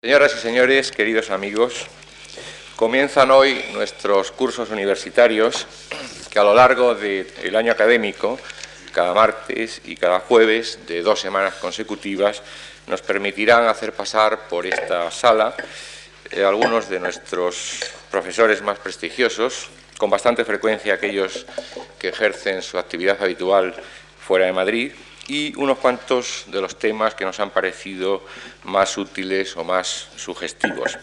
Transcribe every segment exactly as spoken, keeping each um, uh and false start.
Señoras y señores, queridos amigos, comienzan hoy nuestros cursos universitarios que a lo largo del año académico, cada martes y cada jueves de dos semanas consecutivas, nos permitirán hacer pasar por esta sala eh, algunos de nuestros profesores más prestigiosos, con bastante frecuencia aquellos que ejercen su actividad habitual fuera de Madrid, y unos cuantos de los temas que nos han parecido más útiles o más sugestivos.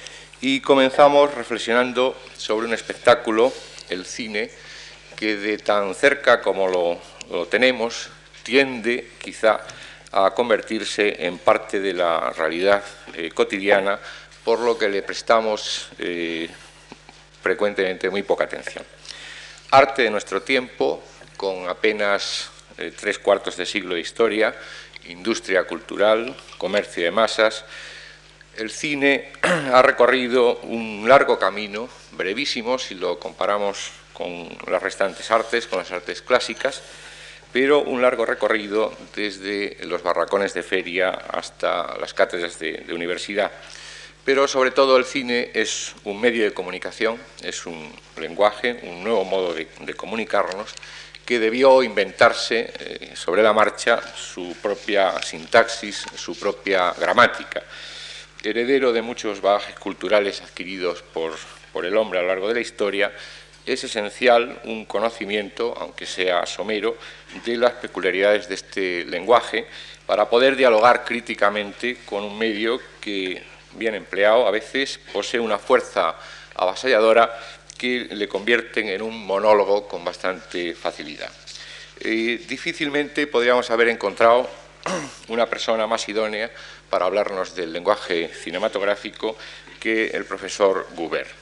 Y comenzamos reflexionando sobre un espectáculo, el cine, que de tan cerca como lo, lo tenemos, tiende quizá a convertirse en parte de la realidad eh, cotidiana, por lo que le prestamos eh, frecuentemente muy poca atención. Arte de nuestro tiempo, con apenas eh, tres cuartos de siglo de historia, industria cultural, comercio de masas. El cine ha recorrido un largo camino, brevísimo si lo comparamos con las restantes artes, con las artes clásicas, pero un largo recorrido desde los barracones de feria hasta las cátedras de, de universidad. Pero sobre todo el cine es un medio de comunicación, es un lenguaje, un nuevo modo de, de comunicarnos, que debió inventarse eh, sobre la marcha su propia sintaxis, su propia gramática. Heredero de muchos bagajes culturales adquiridos por, por el hombre a lo largo de la historia, es esencial un conocimiento, aunque sea somero, de las peculiaridades de este lenguaje para poder dialogar críticamente con un medio que, bien empleado, a veces posee una fuerza avasalladora que le convierten en un monólogo con bastante facilidad. Eh, difícilmente podríamos haber encontrado una persona más idónea para hablarnos del lenguaje cinematográfico que el profesor Gubern.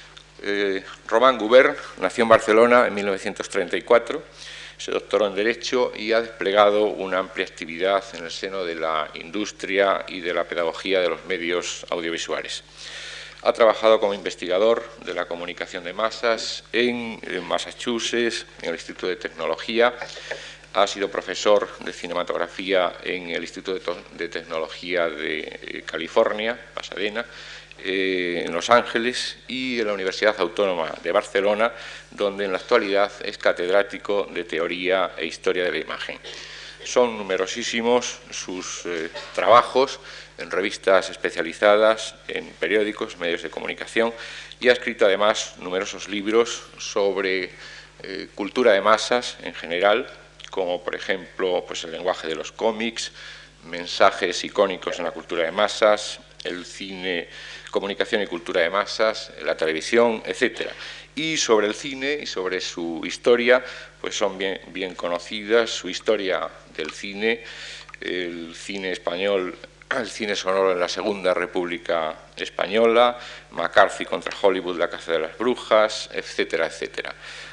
Eh, Román Gubern nació en Barcelona en mil novecientos treinta y cuatro, se doctoró en Derecho y ha desplegado una amplia actividad en el seno de la industria y de la pedagogía de los medios audiovisuales. Ha trabajado como investigador de la comunicación de masas en Massachusetts, en el Instituto de Tecnología. Ha sido profesor de cinematografía en el Instituto de Tecnología de California, Pasadena, eh, en Los Ángeles y en la Universidad Autónoma de Barcelona, donde en la actualidad es catedrático de Teoría e Historia de la Imagen. Son numerosísimos sus eh, trabajos en revistas especializadas, en periódicos, medios de comunicación, y ha escrito además numerosos libros sobre eh, cultura de masas en general, como por ejemplo pues, el lenguaje de los cómics, mensajes icónicos en la cultura de masas, el cine, comunicación y cultura de masas, la televisión, etcétera. Y sobre el cine y sobre su historia, pues son bien, bien conocidas, su historia del cine, el cine español, el cine sonoro en la Segunda República Española, McCarthy contra Hollywood, La caza de las brujas, etcétera, etcétera.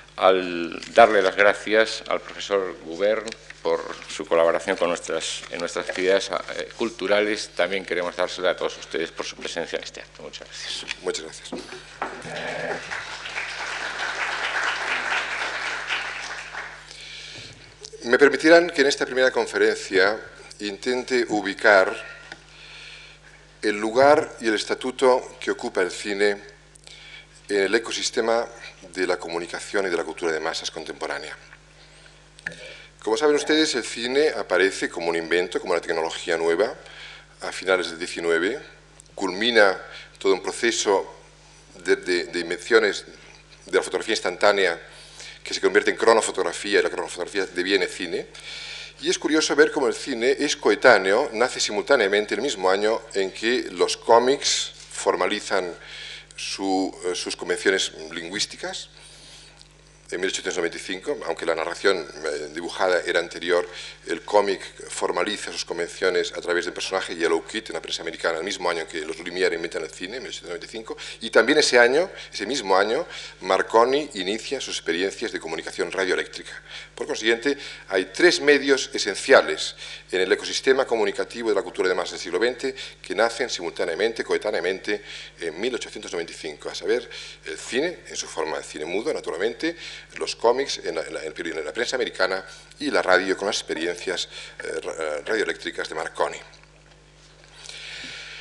Al darle las gracias al profesor Gubern por su colaboración con nuestras, en nuestras actividades eh, culturales, también queremos dársela a todos ustedes por su presencia en este acto. Muchas gracias. Muchas gracias. Me permitirán que en esta primera conferencia intente ubicar el lugar y el estatuto que ocupa el cine en el ecosistema de la comunicación y de la cultura de masas contemporánea. Como saben ustedes, el cine aparece como un invento, como una tecnología nueva, a finales del diecinueve, culmina todo un proceso de, de, de invenciones de la fotografía instantánea que se convierte en cronofotografía, y la cronofotografía deviene cine. Y es curioso ver cómo el cine es coetáneo, nace simultáneamente el mismo año en que los cómics formalizan su, sus convenciones lingüísticas, en mil ochocientos noventa y cinco, aunque la narración dibujada era anterior, el cómic formaliza sus convenciones a través del personaje Yellow Kid en la prensa americana, el mismo año en que los Lumière inventan el cine, en mil ochocientos noventa y cinco, y también ese año, ese mismo año, Marconi inicia sus experiencias de comunicación radioeléctrica. Por consiguiente, hay tres medios esenciales en el ecosistema comunicativo de la cultura de masas del siglo veinte que nacen simultáneamente, coetáneamente, en mil ochocientos noventa y cinco, a saber, el cine, en su forma de cine mudo, naturalmente, los cómics en la, en, la, en la prensa americana y la radio con las experiencias eh, radioeléctricas de Marconi.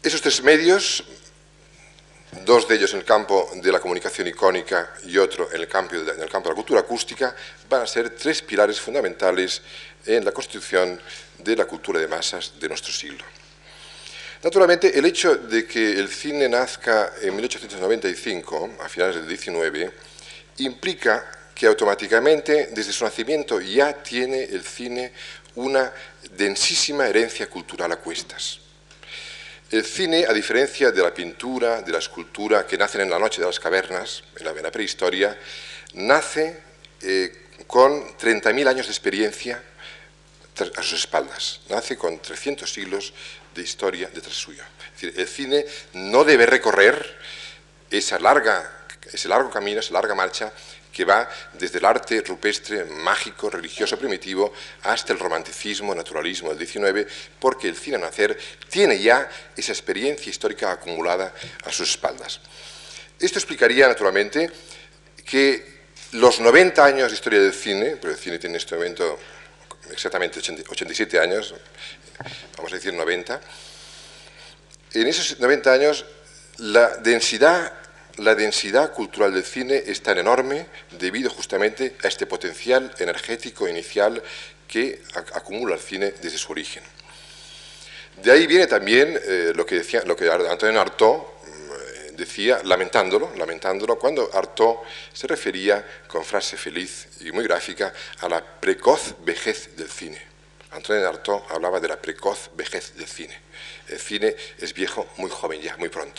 Esos tres medios, dos de ellos en el campo de la comunicación icónica y otro en el campo de, en el campo de la cultura acústica, van a ser tres pilares fundamentales en la constitución de la cultura de masas de nuestro siglo. Naturalmente, el hecho de que el cine nazca en mil ochocientos noventa y cinco, a finales del diecinueve, implica que automáticamente, desde su nacimiento, ya tiene el cine una densísima herencia cultural a cuestas. El cine, a diferencia de la pintura, de la escultura, que nacen en la noche de las cavernas, en la, en la prehistoria, nace eh, con treinta mil años de experiencia a sus espaldas. Nace con trescientos siglos de historia detrás suyo. Es decir, el cine no debe recorrer esa larga, ese largo camino, esa larga marcha que va desde el arte rupestre, mágico, religioso, primitivo, hasta el romanticismo, naturalismo del diecinueve, porque el cine nacer tiene ya esa experiencia histórica acumulada a sus espaldas. Esto explicaría, naturalmente, que los noventa años de historia del cine, pero el cine tiene en este momento exactamente ochenta y siete años, vamos a decir noventa, en esos noventa años la densidad, la densidad cultural del cine es tan enorme debido justamente a este potencial energético inicial que acumula el cine desde su origen. De ahí viene también eh, lo, que decía, lo que Antonin Artaud eh, decía, lamentándolo, lamentándolo, cuando Artaud se refería, con frase feliz y muy gráfica, a la precoz vejez del cine. Antonin Artaud hablaba de la precoz vejez del cine. El cine es viejo muy joven ya, muy pronto.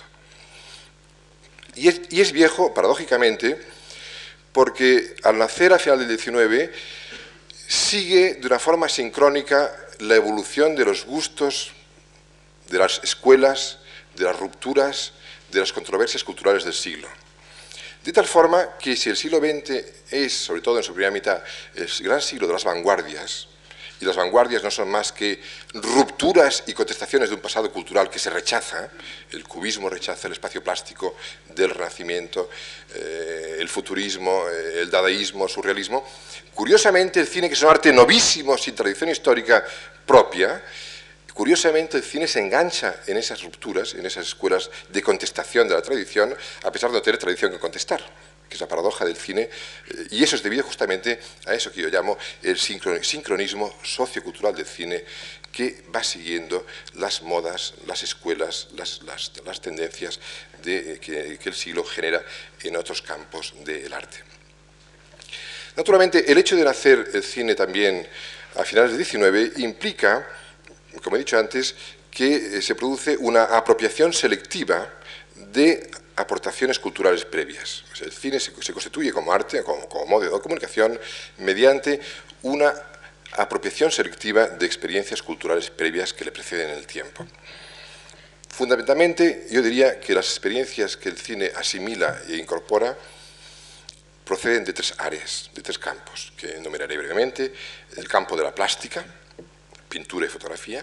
Y es, y es viejo, paradójicamente, porque al nacer a final del diecinueve sigue de una forma sincrónica la evolución de los gustos, de las escuelas, de las rupturas, de las controversias culturales del siglo. De tal forma que si el siglo veinte es, sobre todo en su primera mitad, el gran siglo de las vanguardias, y las vanguardias no son más que rupturas y contestaciones de un pasado cultural que se rechaza, el cubismo rechaza el espacio plástico del Renacimiento, eh, el futurismo, eh, el dadaísmo, el surrealismo. Curiosamente, el cine, que es un arte novísimo, sin tradición histórica propia, curiosamente el cine se engancha en esas rupturas, en esas escuelas de contestación de la tradición, a pesar de no tener tradición que contestar, que es la paradoja del cine, y eso es debido justamente a eso que yo llamo el sincronismo sociocultural del cine, que va siguiendo las modas, las escuelas, las, las, las tendencias de, que, que el siglo genera en otros campos del arte. Naturalmente, el hecho de nacer el cine también a finales del diecinueve implica, como he dicho antes, que se produce una apropiación selectiva de aportaciones culturales previas. O sea, el cine se, se constituye como arte, como, como modo de comunicación, mediante una apropiación selectiva de experiencias culturales previas que le preceden en el tiempo. Fundamentalmente, yo diría que las experiencias que el cine asimila e incorpora proceden de tres áreas, de tres campos, que enumeraré brevemente: el campo de la plástica, pintura y fotografía;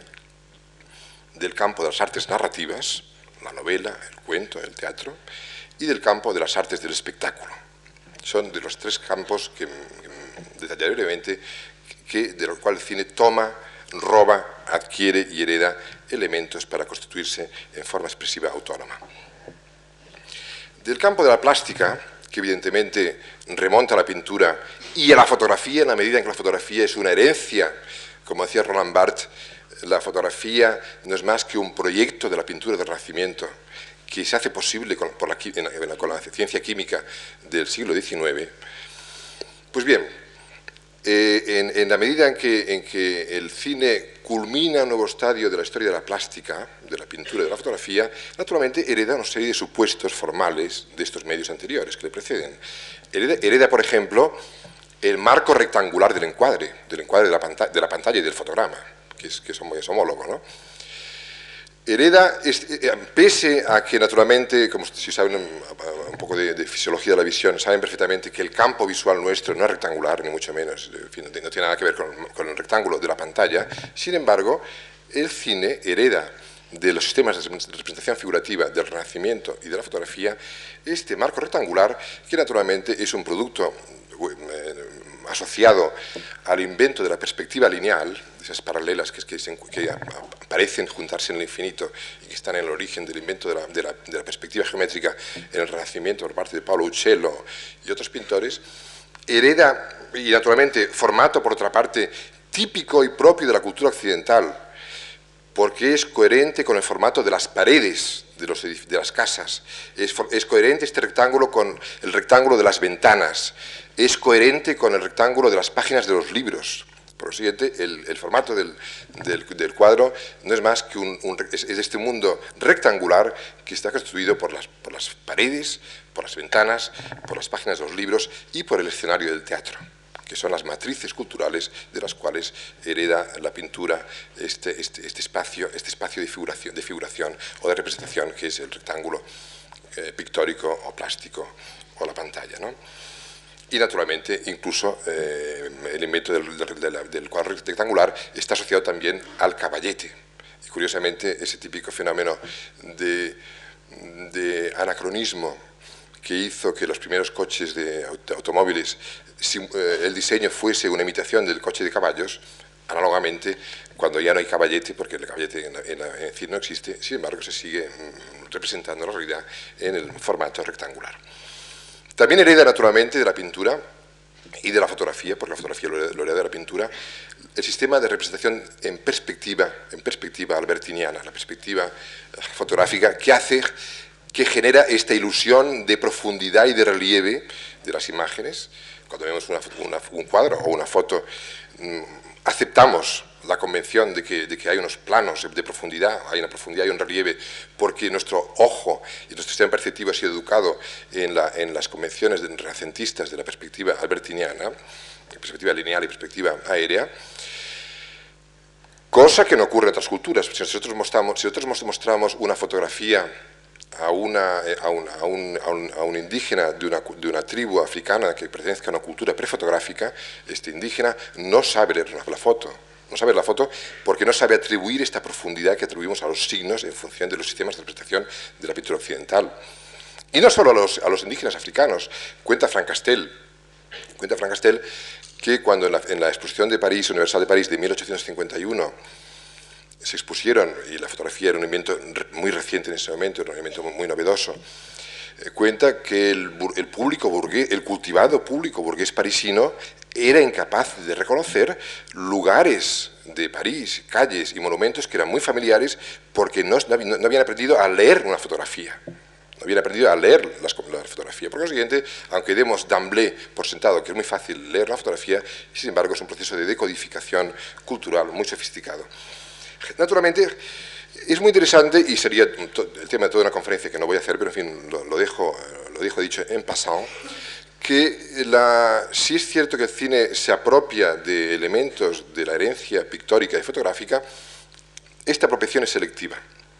del campo de las artes narrativas, la novela, el cuento, el teatro; y del campo de las artes del espectáculo. Son de los tres campos que, que detallaré brevemente, que, de los cuales el cine toma, roba, adquiere y hereda elementos para constituirse en forma expresiva autónoma. Del campo de la plástica, que evidentemente remonta a la pintura y a la fotografía, en la medida en que la fotografía es una herencia, como decía Roland Barthes, la fotografía no es más que un proyecto de la pintura del Renacimiento que se hace posible con, por la, en la, con la ciencia química del siglo diecinueve. Pues bien, eh, en, en la medida en que, en que el cine culmina un nuevo estadio de la historia de la plástica, de la pintura y de la fotografía, naturalmente hereda una serie de supuestos formales de estos medios anteriores que le preceden. Hereda, hereda por ejemplo, el marco rectangular del encuadre, del encuadre de la, pantalla, de la pantalla y del fotograma, que es, que es, es homólogo, ¿no? Hereda, pese a que naturalmente, como si saben un, un poco de, de fisiología de la visión, saben perfectamente que el campo visual nuestro no es rectangular, ni mucho menos, en fin, no tiene nada que ver con, con el rectángulo de la pantalla. Sin embargo, el cine hereda de los sistemas de representación figurativa del Renacimiento y de la fotografía este marco rectangular, que naturalmente es un producto asociado al invento de la perspectiva lineal, esas paralelas que, que, se, que parecen juntarse en el infinito y que están en el origen del invento de la, de, la, de la perspectiva geométrica en el Renacimiento por parte de Paolo Uccello y otros pintores, hereda, y naturalmente formato por otra parte típico y propio de la cultura occidental, porque es coherente con el formato de las paredes de, los de las casas, es, es coherente este rectángulo con el rectángulo de las ventanas, es coherente con el rectángulo de las páginas de los libros. Por lo siguiente, el, el formato del, del, del cuadro no es más que un, un, es, es este mundo rectangular que está constituido por las, por las paredes, por las ventanas, por las páginas de los libros y por el escenario del teatro, que son las matrices culturales de las cuales hereda la pintura este, este, este, espacio, este espacio de figuración, de figuración o de representación que es el rectángulo eh, pictórico o plástico o la pantalla, ¿no? Y naturalmente incluso eh, el invento del, del, del cuadro rectangular está asociado también al caballete. Y curiosamente ese típico fenómeno de, de anacronismo que hizo que los primeros coches de automóviles, si, eh, el diseño fuese una imitación del coche de caballos, análogamente, cuando ya no hay caballete, porque el caballete en, en, en decir no existe, sin embargo se sigue mm, representando la realidad en el formato rectangular. También hereda naturalmente de la pintura y de la fotografía, porque la fotografía lo hereda de la pintura, el sistema de representación en perspectiva, en perspectiva albertiniana, la perspectiva fotográfica que hace, que genera esta ilusión de profundidad y de relieve de las imágenes. Cuando vemos una, una, un cuadro o una foto, mmm, aceptamos la convención de que, de que hay unos planos de profundidad, hay una profundidad y un relieve, porque nuestro ojo y nuestro sistema perceptivo ha sido educado en, la, en las convenciones renacentistas de la perspectiva albertiniana, perspectiva lineal y perspectiva aérea, cosa que no ocurre en otras culturas. Si nosotros mostramos, si nosotros mostramos una fotografía a, una, a, un, a, un, a, un, a un indígena de una, de una tribu africana que pertenezca a una cultura prefotográfica, este indígena no sabe leer la foto. No sabe la foto porque no sabe atribuir esta profundidad que atribuimos a los signos en función de los sistemas de interpretación de la pintura occidental. Y no solo a los, a los indígenas africanos. Cuenta Frank Castell, cuenta Frank Castell que cuando en la, en la exposición de París, Universal de París de mil ochocientos cincuenta y uno, se expusieron, y la fotografía era un invento muy reciente en ese momento, era un invento muy novedoso, eh, cuenta que el, el público burgués, el cultivado público burgués parisino era incapaz de reconocer lugares de París, calles y monumentos que eran muy familiares porque no, no habían aprendido a leer una fotografía. No habían aprendido a leer las, la fotografía. Por consiguiente, aunque demos d'emblée por sentado que es muy fácil leer la fotografía, sin embargo es un proceso de decodificación cultural muy sofisticado. Naturalmente, es muy interesante y sería el tema de toda una conferencia que no voy a hacer, pero en fin, lo, lo, dejo, lo dejo dicho en passant, que la, sí es cierto que el cine se apropia de elementos de la herencia pictórica y fotográfica, esta apropiación es selectiva.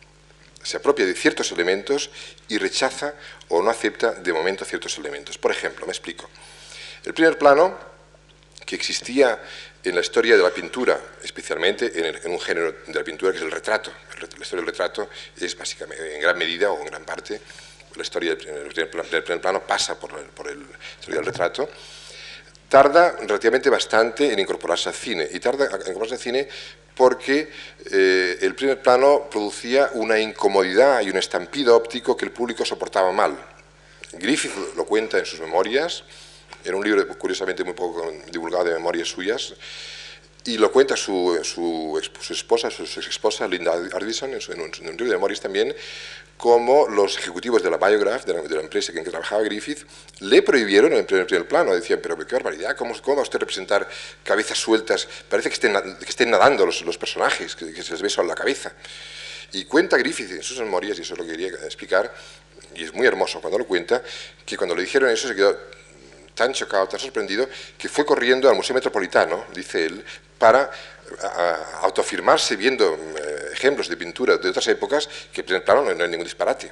Se apropia de ciertos elementos y rechaza o no acepta de momento ciertos elementos. Por ejemplo, me explico. El primer plano que existía en la historia de la pintura, especialmente en, el, en un género de la pintura que es el retrato. La historia del retrato es básicamente, en gran medida o en gran parte, la historia del primer plano pasa por, el, por el, la historia del retrato, tarda relativamente bastante en incorporarse al cine, y tarda en incorporarse al cine porque eh, el primer plano producía una incomodidad y un estampido óptico que el público soportaba mal. Griffith lo cuenta en sus memorias, en un libro curiosamente muy poco divulgado de memorias suyas, y lo cuenta su, su, su esposa, su, su esposa Linda Ardison, en, su, en, un, en un libro de memorias también, como los ejecutivos de la Biograph, de la, de la empresa en que trabajaba Griffith, le prohibieron en el primer, primer plano. Decían, pero qué barbaridad, ¿cómo, cómo va usted a representar cabezas sueltas? Parece que estén, que estén nadando los, los personajes, que, que se les ve solo la cabeza. Y cuenta Griffith en sus memorias, y eso es lo que quería explicar, y es muy hermoso cuando lo cuenta, que cuando le dijeron eso se quedó tan chocado, tan sorprendido, que fue corriendo al Museo Metropolitano, dice él, para a, autoafirmarse viendo eh, ejemplos de pintura de otras épocas, que en plano no, no hay ningún disparate.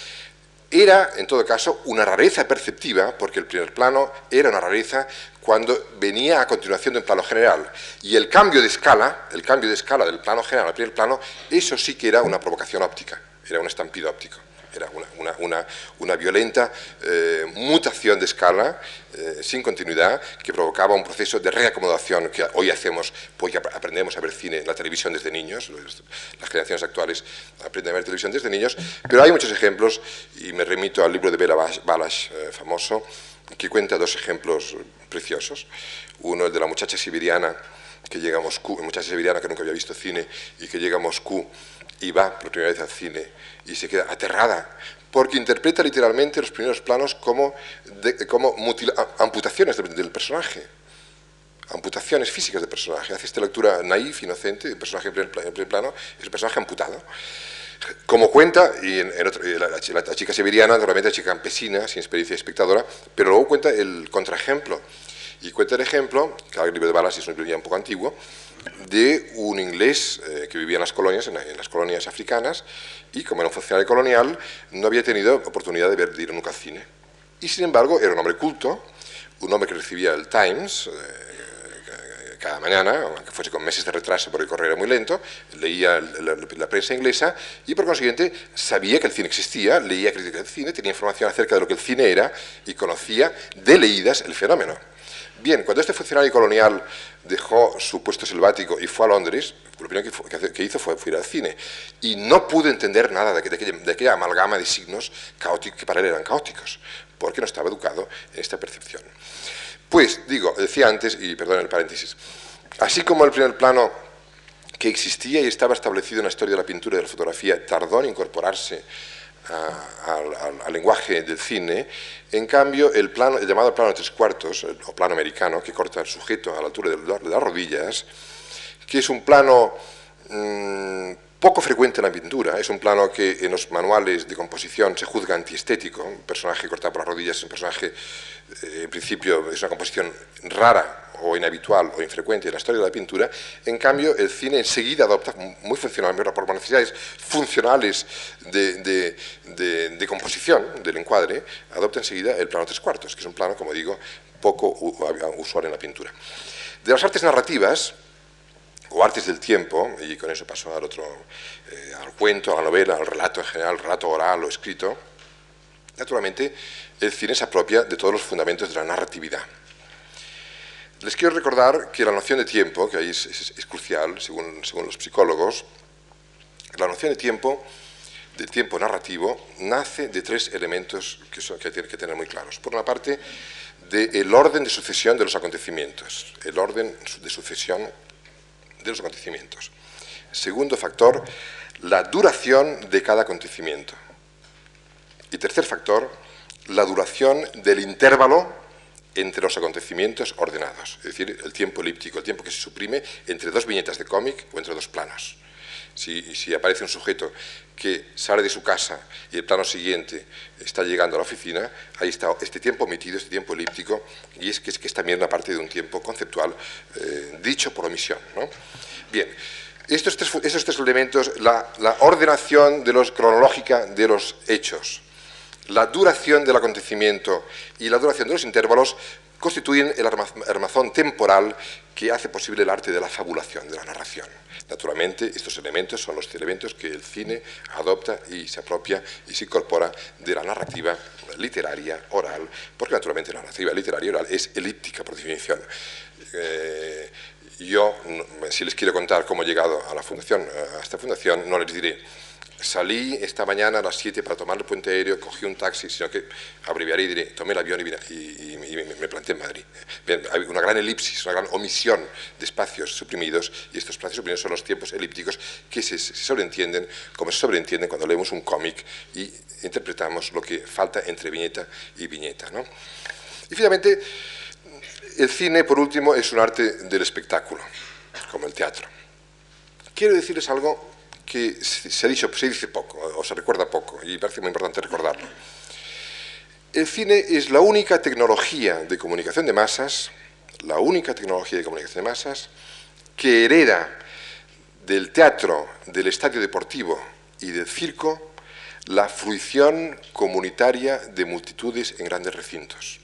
Era, en todo caso, una rareza perceptiva, porque el primer plano era una rareza cuando venía a continuación de un plano general. Y el cambio de escala, el cambio de escala del plano general al primer plano, eso sí que era una provocación óptica. era un estampido óptico. Era una, una, una, una violenta eh, mutación de escala, eh, sin continuidad, que provocaba un proceso de reacomodación que hoy hacemos, porque aprendemos a ver cine en la televisión desde niños, las generaciones actuales aprenden a ver televisión desde niños, pero hay muchos ejemplos, y me remito al libro de Bela Balash, eh, famoso, que cuenta dos ejemplos preciosos. Uno, el de la muchacha siberiana que llega a Moscú, muchacha siberiana que nunca había visto cine y que llega a Moscú y va por primera vez al cine y se queda aterrada porque interpreta literalmente los primeros planos como, de, como mutila, amputaciones del, del personaje, amputaciones físicas del personaje. Hace esta lectura naif, inocente, el personaje en primer, en primer plano es un personaje amputado. Como cuenta, y en, en otro, la, la, la chica siberiana, naturalmente la chica campesina, sin experiencia de espectadora, pero luego cuenta el contraejemplo. Y cuenta el ejemplo, que el libro de Balash es un libro ya un poco antiguo, de un inglés eh, que vivía en las colonias, en, en las colonias africanas, y como era un funcionario colonial, no había tenido oportunidad de, ver, de ir nunca al cine. Y sin embargo, era un hombre culto, un hombre que recibía el Times eh, cada mañana, aunque fuese con meses de retraso porque el correo era muy lento, leía la, la, la prensa inglesa y por consiguiente sabía que el cine existía, leía crítica del cine, tenía información acerca de lo que el cine era y conocía de leídas el fenómeno. Bien, cuando este funcionario colonial dejó su puesto selvático y fue a Londres, lo primero que, fue, que hizo fue, fue ir al cine. Y no pudo entender nada de, de, aquella, de aquella amalgama de signos caóticos, que para él eran caóticos, porque no estaba educado en esta percepción. Pues, digo, decía antes, y perdón el paréntesis, así como el primer plano que existía y estaba establecido en la historia de la pintura y de la fotografía tardó en incorporarse Al, al, al lenguaje del cine, en cambio el, plano, el llamado plano de tres cuartos, el, o plano americano, que corta el sujeto a la altura de, de las rodillas, que es un plano mmm, poco frecuente en la pintura, es un plano que en los manuales de composición se juzga antiestético, un personaje cortado por las rodillas es un personaje, eh, en principio es una composición rara o inhabitual o infrecuente en la historia de la pintura. En cambio el cine enseguida adopta, muy funcionalmente, por necesidades funcionales de, de, de, de composición del encuadre, adopta enseguida el plano tres cuartos, que es un plano, como digo, poco usual en la pintura. De las artes narrativas o artes del tiempo, y con eso paso al otro, eh, al cuento, a la novela, al relato en general, al relato oral o escrito, naturalmente el cine se apropia de todos los fundamentos de la narratividad. Les quiero recordar que la noción de tiempo, que ahí es, es, es crucial, según, según los psicólogos, la noción de tiempo, del tiempo narrativo, nace de tres elementos que, son, que hay que tener muy claros. Por una parte, del orden de sucesión de los acontecimientos, el orden de sucesión de los acontecimientos. Segundo factor, la duración de cada acontecimiento. Y tercer factor, la duración del intervalo entre los acontecimientos ordenados, es decir, el tiempo elíptico, el tiempo que se suprime entre dos viñetas de cómic o entre dos planos. Si, si aparece un sujeto que sale de su casa y el plano siguiente está llegando a la oficina, ahí está este tiempo omitido, este tiempo elíptico, y es que es, que es también una parte de un tiempo conceptual eh, dicho por omisión, ¿no? Bien, estos tres, estos tres elementos, la, la ordenación de los, cronológica de los hechos, la duración del acontecimiento y la duración de los intervalos constituyen el armazón temporal que hace posible el arte de la fabulación, de la narración. Naturalmente, estos elementos son los elementos que el cine adopta y se apropia y se incorpora de la narrativa literaria oral, porque naturalmente la narrativa literaria oral es elíptica por definición. Eh, yo, si les quiero contar cómo he llegado a la fundación, a esta fundación, no les diré salí esta mañana a las siete para tomar el puente aéreo, cogí un taxi, sino que abreviaré y diré, tomé el avión y, vine, y, y, y me, me planté en Madrid. Bien, hay una gran elipsis, una gran omisión de espacios suprimidos, y estos espacios suprimidos son los tiempos elípticos que se, se sobreentienden, como se sobreentienden cuando leemos un cómic y interpretamos lo que falta entre viñeta y viñeta, ¿no? Y finalmente, el cine, por último, es un arte del espectáculo, como el teatro. Quiero decirles algo que se ha dicho, se dice poco, o se recuerda poco, y me parece muy importante recordarlo. El cine es la única tecnología de comunicación de masas, la única tecnología de comunicación de masas, que hereda del teatro, del estadio deportivo y del circo la fruición comunitaria de multitudes en grandes recintos.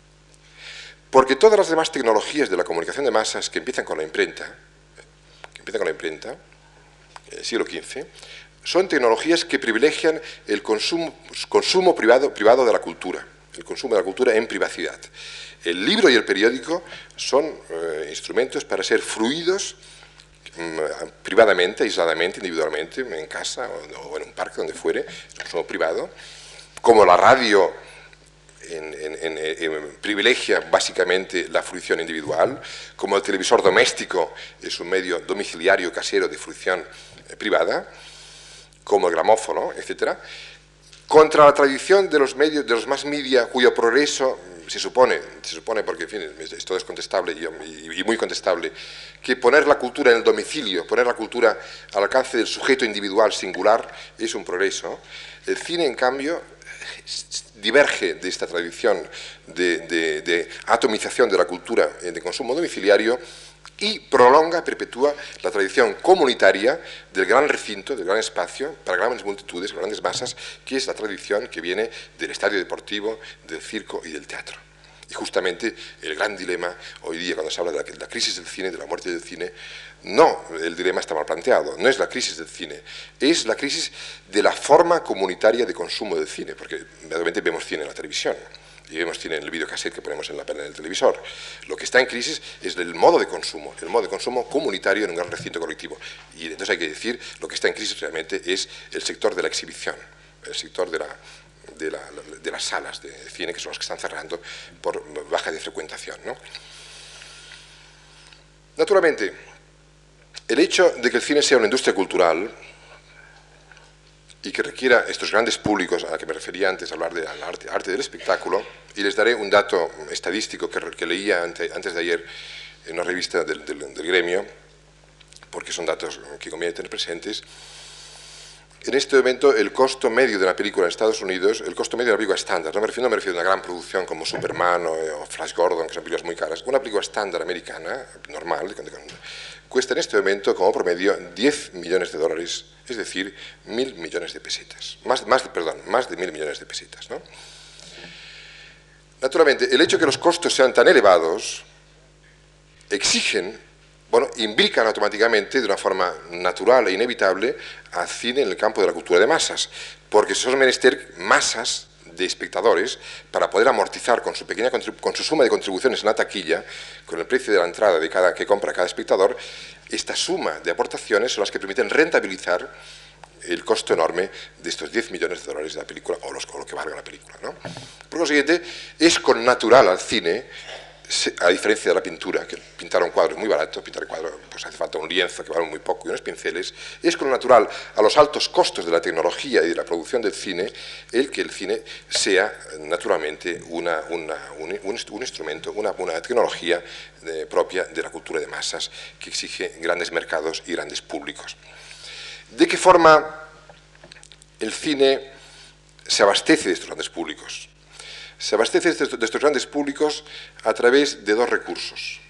Porque todas las demás tecnologías de la comunicación de masas que empiezan con la imprenta, que empiezan con la imprenta, siglo quince, son tecnologías que privilegian el consumo, consumo privado, privado de la cultura, el consumo de la cultura en privacidad. El libro y el periódico son eh, instrumentos para ser fruidos mm, privadamente, aisladamente, individualmente, en casa o, o en un parque, donde fuere, es un consumo privado, como la radio en, en, en, en, privilegia básicamente la fruición individual, como el televisor doméstico es un medio domiciliario casero de fruición eh, privada, como el gramófono, etcétera, contra la tradición de los medios, de los mass media, cuyo progreso se supone, se supone porque, en fin, esto es contestable y, y muy contestable, que poner la cultura en el domicilio, poner la cultura al alcance del sujeto individual singular es un progreso. El cine, en cambio, diverge de esta tradición de, de, de atomización de la cultura de consumo domiciliario y prolonga, perpetúa la tradición comunitaria del gran recinto, del gran espacio, para grandes multitudes, grandes masas, que es la tradición que viene del estadio deportivo, del circo y del teatro. Y justamente el gran dilema hoy día, cuando se habla de la, de la crisis del cine, de la muerte del cine, no, el dilema está mal planteado, no es la crisis del cine, es la crisis de la forma comunitaria de consumo del cine, porque realmente vemos cine en la televisión, y vemos cine en el videocassette que ponemos en la pantalla del televisor. Lo que está en crisis es el modo de consumo, el modo de consumo comunitario en un gran recinto colectivo. Y entonces hay que decir, lo que está en crisis realmente es el sector de la exhibición, el sector de, la, de, la, de las salas de cine, que son los que están cerrando por baja de frecuentación, ¿no? Naturalmente, el hecho de que el cine sea una industria cultural y que requiera estos grandes públicos a los que me refería antes, a hablar de la arte, arte del espectáculo, y les daré un dato estadístico que, que leía ante, antes de ayer en una revista del, del, del gremio, porque son datos que conviene tener presentes. En este momento, el costo medio de una película en Estados Unidos, el costo medio de una película estándar, no me refiero, no me refiero a una gran producción como Superman o, o Flash Gordon, que son películas muy caras, una película estándar americana, normal, cuesta en este momento como promedio diez millones de dólares, es decir, mil millones de pesetas. Más, más, perdón, más de mil millones de pesetas, ¿no? Naturalmente, el hecho de que los costos sean tan elevados exigen, bueno, imbrican automáticamente de una forma natural e inevitable al cine en el campo de la cultura de masas, porque son menester masas de espectadores para poder amortizar con su pequeña con su suma de contribuciones en la taquilla, con el precio de la entrada de cada que compra cada espectador, esta suma de aportaciones son las que permiten rentabilizar el costo enorme de estos diez millones de dólares de la película, o, los, o lo que valga la película, ¿no? Por lo siguiente, es con natural al cine, a diferencia de la pintura, que pintar un cuadro es muy barato, pintar un cuadro pues hace falta un lienzo que vale muy poco y unos pinceles, es con lo natural a los altos costos de la tecnología y de la producción del cine, el que el cine sea naturalmente una, una, un, un, un instrumento, una, una tecnología eh, propia de la cultura de masas que exige grandes mercados y grandes públicos. ¿De qué forma el cine se abastece de estos grandes públicos? Se abastece de estos grandes públicos a través de dos recursos.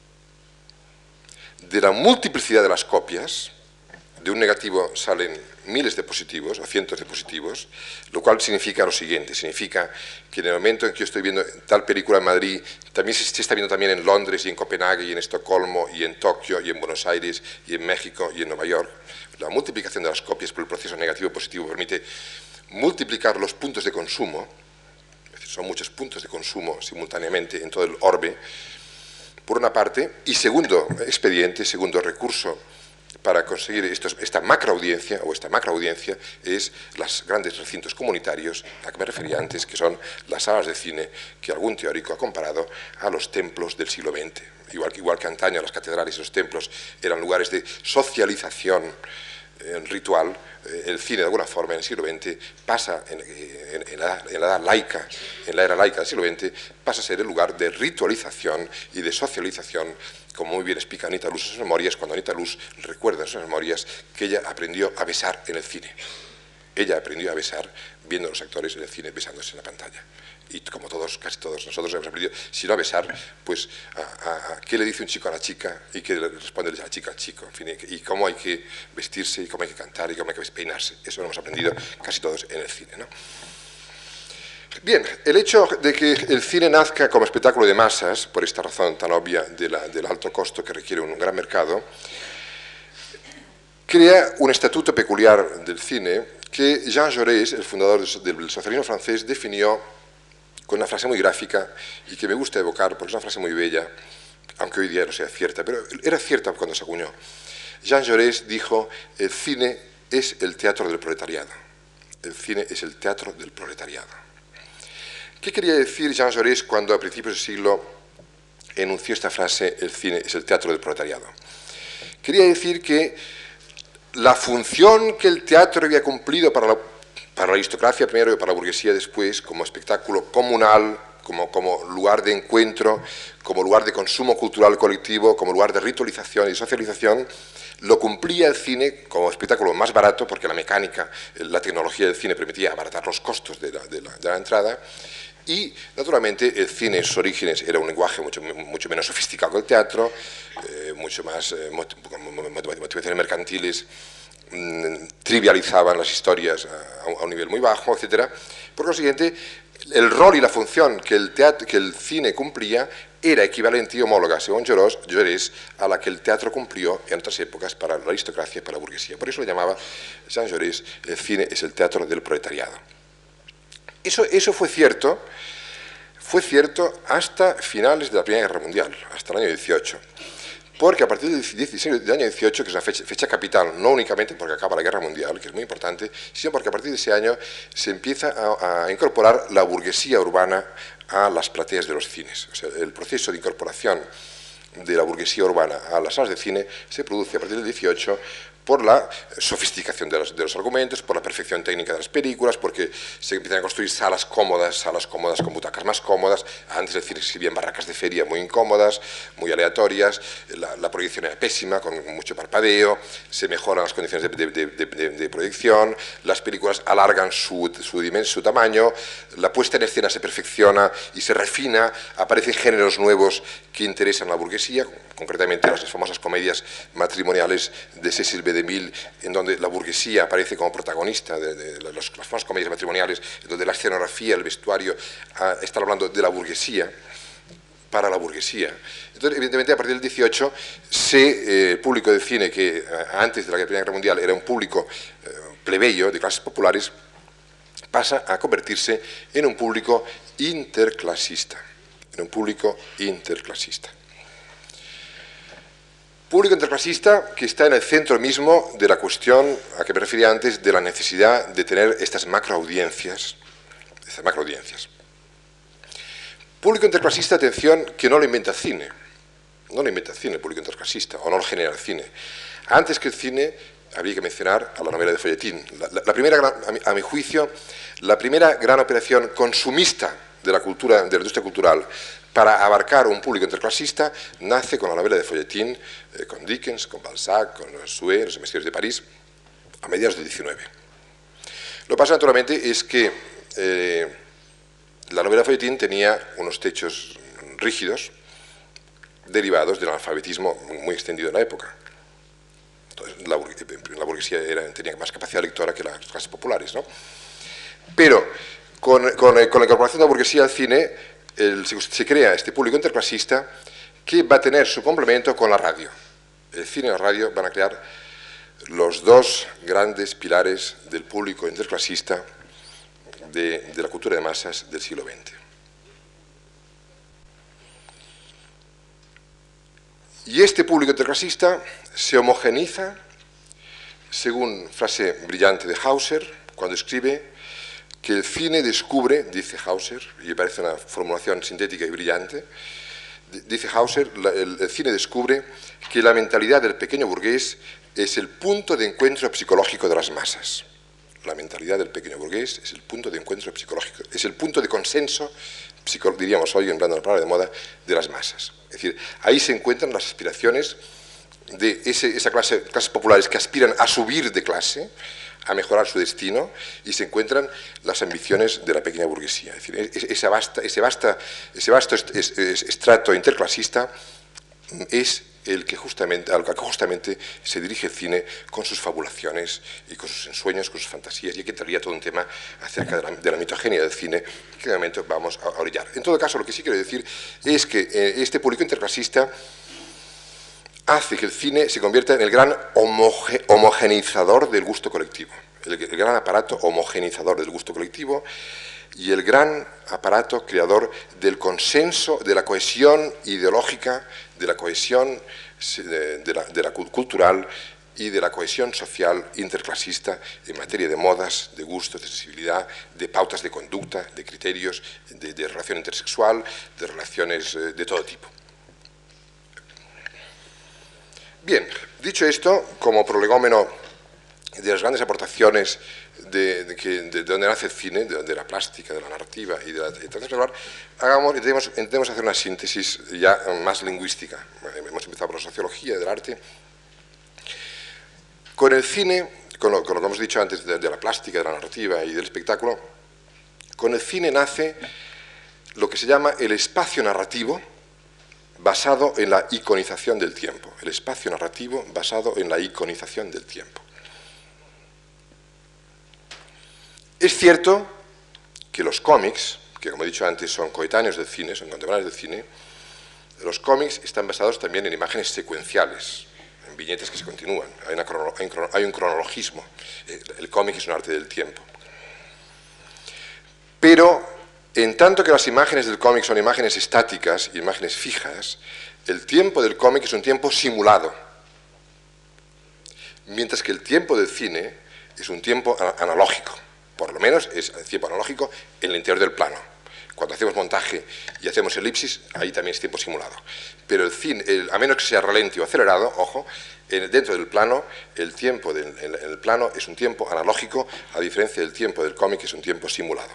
De la multiplicidad de las copias, de un negativo salen miles de positivos o cientos de positivos, lo cual significa lo siguiente, significa que en el momento en que yo estoy viendo tal película en Madrid, también se está viendo también en Londres y en Copenhague y en Estocolmo y en Tokio y en Buenos Aires y en México y en Nueva York. La multiplicación de las copias por el proceso negativo-positivo permite multiplicar los puntos de consumo, son muchos puntos de consumo simultáneamente en todo el orbe, por una parte, y segundo expediente, segundo recurso para conseguir estos, esta macroaudiencia o esta macroaudiencia es los grandes recintos comunitarios a que me refería antes, que son las salas de cine que algún teórico ha comparado a los templos del siglo veinte. Igual que, igual que antaño las catedrales y los templos eran lugares de socialización eh, ritual, el cine de alguna forma en el siglo veinte pasa, en, en, en, la, en la edad laica, en la era laica del siglo veinte, pasa a ser el lugar de ritualización y de socialización, como muy bien explica Anita Loos en sus memorias, cuando Anita Loos recuerda en sus memorias que ella aprendió a besar en el cine. Ella aprendió a besar viendo a los actores en el cine besándose en la pantalla. Y como todos, casi todos nosotros hemos aprendido, si no a besar, pues a, a, a qué le dice un chico a la chica y qué le responde la chica al chico, en fin, y, y cómo hay que vestirse y cómo hay que cantar y cómo hay que peinarse. Eso lo hemos aprendido casi todos en el cine, ¿no? Bien, el hecho de que el cine nazca como espectáculo de masas, por esta razón tan obvia de la, del alto costo que requiere un gran mercado, crea un estatuto peculiar del cine que Jean Jaurès, el fundador del socialismo francés, definió con una frase muy gráfica y que me gusta evocar porque es una frase muy bella, aunque hoy día no sea cierta, pero era cierta cuando se acuñó. Jean Jaurès dijo: el cine es el teatro del proletariado. El cine es el teatro del proletariado. ¿Qué quería decir Jean Jaurès cuando a principios del siglo enunció esta frase: el cine es el teatro del proletariado? Quería decir que la función que el teatro había cumplido para la, para la aristocracia primero y para la burguesía después, como espectáculo comunal, como, como lugar de encuentro, como lugar de consumo cultural colectivo, como lugar de ritualización y socialización, lo cumplía el cine como espectáculo más barato, porque la mecánica, la tecnología del cine permitía abaratar los costos de la, de la, de la entrada, y naturalmente el cine en sus orígenes era un lenguaje mucho, mucho menos sofisticado que el teatro, eh, mucho más eh, motivaciones mercantiles, mmm, trivializaban las historias a, a un nivel muy bajo, etcétera. Por consiguiente, el rol y la función que el, teatro, que el cine cumplía era equivalente y homóloga, según Jaurès, a la que el teatro cumplió en otras épocas para la aristocracia y para la burguesía. Por eso lo llamaba Jean Jaurès: el cine es el teatro del proletariado. Eso, eso fue cierto, fue cierto hasta finales de la Primera Guerra Mundial, hasta el año dieciocho. Porque a partir del, dieciséis, del año dieciocho, que es una fecha, fecha capital, no únicamente porque acaba la Guerra Mundial, que es muy importante, sino porque a partir de ese año se empieza a, a incorporar la burguesía urbana a las plateas de los cines. O sea, el proceso de incorporación de la burguesía urbana a las salas de cine se produce a partir del dieciocho por la sofisticación de los, de los argumentos, por la perfección técnica de las películas, porque se empiezan a construir salas cómodas, salas cómodas con butacas más cómodas. Antes el cine se exhibía en barracas de feria muy incómodas, muy aleatorias, la, la proyección era pésima, con mucho parpadeo, se mejoran las condiciones de, de, de, de, de proyección, las películas alargan su, su, su tamaño, la puesta en escena se perfecciona y se refina, aparecen géneros nuevos que interesan a la burguesía, concretamente las famosas comedias matrimoniales de Cecil B. DeMille, en donde la burguesía aparece como protagonista de, de, de los, las famosas comedias matrimoniales, en donde la escenografía, el vestuario, ah, están hablando de la burguesía, para la burguesía. Entonces, evidentemente, a partir del dieciocho, se, eh, el público de cine, que eh, antes de la Primera Guerra Mundial era un público eh, plebeyo, de clases populares, pasa a convertirse en un público interclasista, en un público interclasista. Público interclasista que está en el centro mismo de la cuestión a que me refería antes, de la necesidad de tener estas macroaudiencias, estas macroaudiencias. Público interclasista, atención, que no lo inventa el cine, no lo inventa el cine, el público interclasista, o no lo genera el cine. Antes que el cine, habría que mencionar a la novela de folletín. La, la, la primera, a mi, a mi juicio, la primera gran operación consumista de la cultura, de la industria cultural, para abarcar un público interclasista, nace con la novela de folletín, eh, con Dickens, con Balzac, con Seurat, los Misterios de París, a mediados del diecinueve. Lo que pasa, naturalmente, es que eh, la novela de folletín tenía unos techos rígidos, derivados del analfabetismo muy extendido en la época. Entonces, la, la burguesía era, tenía más capacidad lectora que las clases populares, ¿no? Pero, con, con, con la incorporación de la burguesía al cine, El, se, se crea este público interclasista que va a tener su complemento con la radio. El cine y la radio van a crear los dos grandes pilares del público interclasista de, de la cultura de masas del siglo veinte. Y este público interclasista se homogeniza, según frase brillante de Hauser, cuando escribe que el cine descubre, dice Hauser, y me parece una formulación sintética y brillante, dice Hauser, la, el, el cine descubre que la mentalidad del pequeño burgués es el punto de encuentro psicológico de las masas. La mentalidad del pequeño burgués es el punto de encuentro psicológico, es el punto de consenso, diríamos hoy, empleando la palabra de moda, de las masas. Es decir, ahí se encuentran las aspiraciones de ese, esa clase, clases populares que aspiran a subir de clase, a mejorar su destino, y se encuentran las ambiciones de la pequeña burguesía. Es decir, ese, vasta, ese, vasta, ese vasto est, est, est, estrato interclasista es el que justamente, al que justamente se dirige el cine con sus fabulaciones y con sus ensueños, con sus fantasías, y aquí entraría todo un tema acerca de la, de la mitogenia del cine que de momento vamos a orillar. En todo caso, lo que sí quiero decir es que eh, este público interclasista hace que el cine se convierta en el gran homoge homogeneizador del gusto colectivo, el, el gran aparato homogeneizador del gusto colectivo y el gran aparato creador del consenso, de la cohesión ideológica, de la cohesión de, de la, de la cultural y de la cohesión social interclasista en materia de modas, de gustos, de sensibilidad, de pautas de conducta, de criterios, de, de relación intersexual, de relaciones eh, de todo tipo. Bien, dicho esto, como prolegómeno de las grandes aportaciones de, de, que, de, de donde nace el cine, de, de la plástica, de la narrativa y de la transversal, hagamos, intentemos, intentemos hacer una síntesis ya más lingüística. Hemos empezado por la sociología del arte. Con el cine, con lo, con lo que hemos dicho antes de, de la plástica, de la narrativa y del espectáculo, con el cine nace lo que se llama el espacio narrativo basado en la iconización del tiempo. El espacio narrativo basado en la iconización del tiempo. Es cierto que los cómics, que como he dicho antes son coetáneos del cine, son contemporáneos del cine, los cómics están basados también en imágenes secuenciales, en viñetas que se continúan, hay, una crono, hay, un, hay un cronologismo, el cómic es un arte del tiempo. Pero, en tanto que las imágenes del cómic son imágenes estáticas y imágenes fijas, el tiempo del cómic es un tiempo simulado, mientras que el tiempo del cine es un tiempo analógico, por lo menos es el tiempo analógico en el interior del plano. Cuando hacemos montaje y hacemos elipsis, ahí también es tiempo simulado. Pero el cine, el, a menos que sea ralenti o acelerado, ojo, en, dentro del plano, el tiempo del el, el plano es un tiempo analógico, a diferencia del tiempo del cómic, que es un tiempo simulado.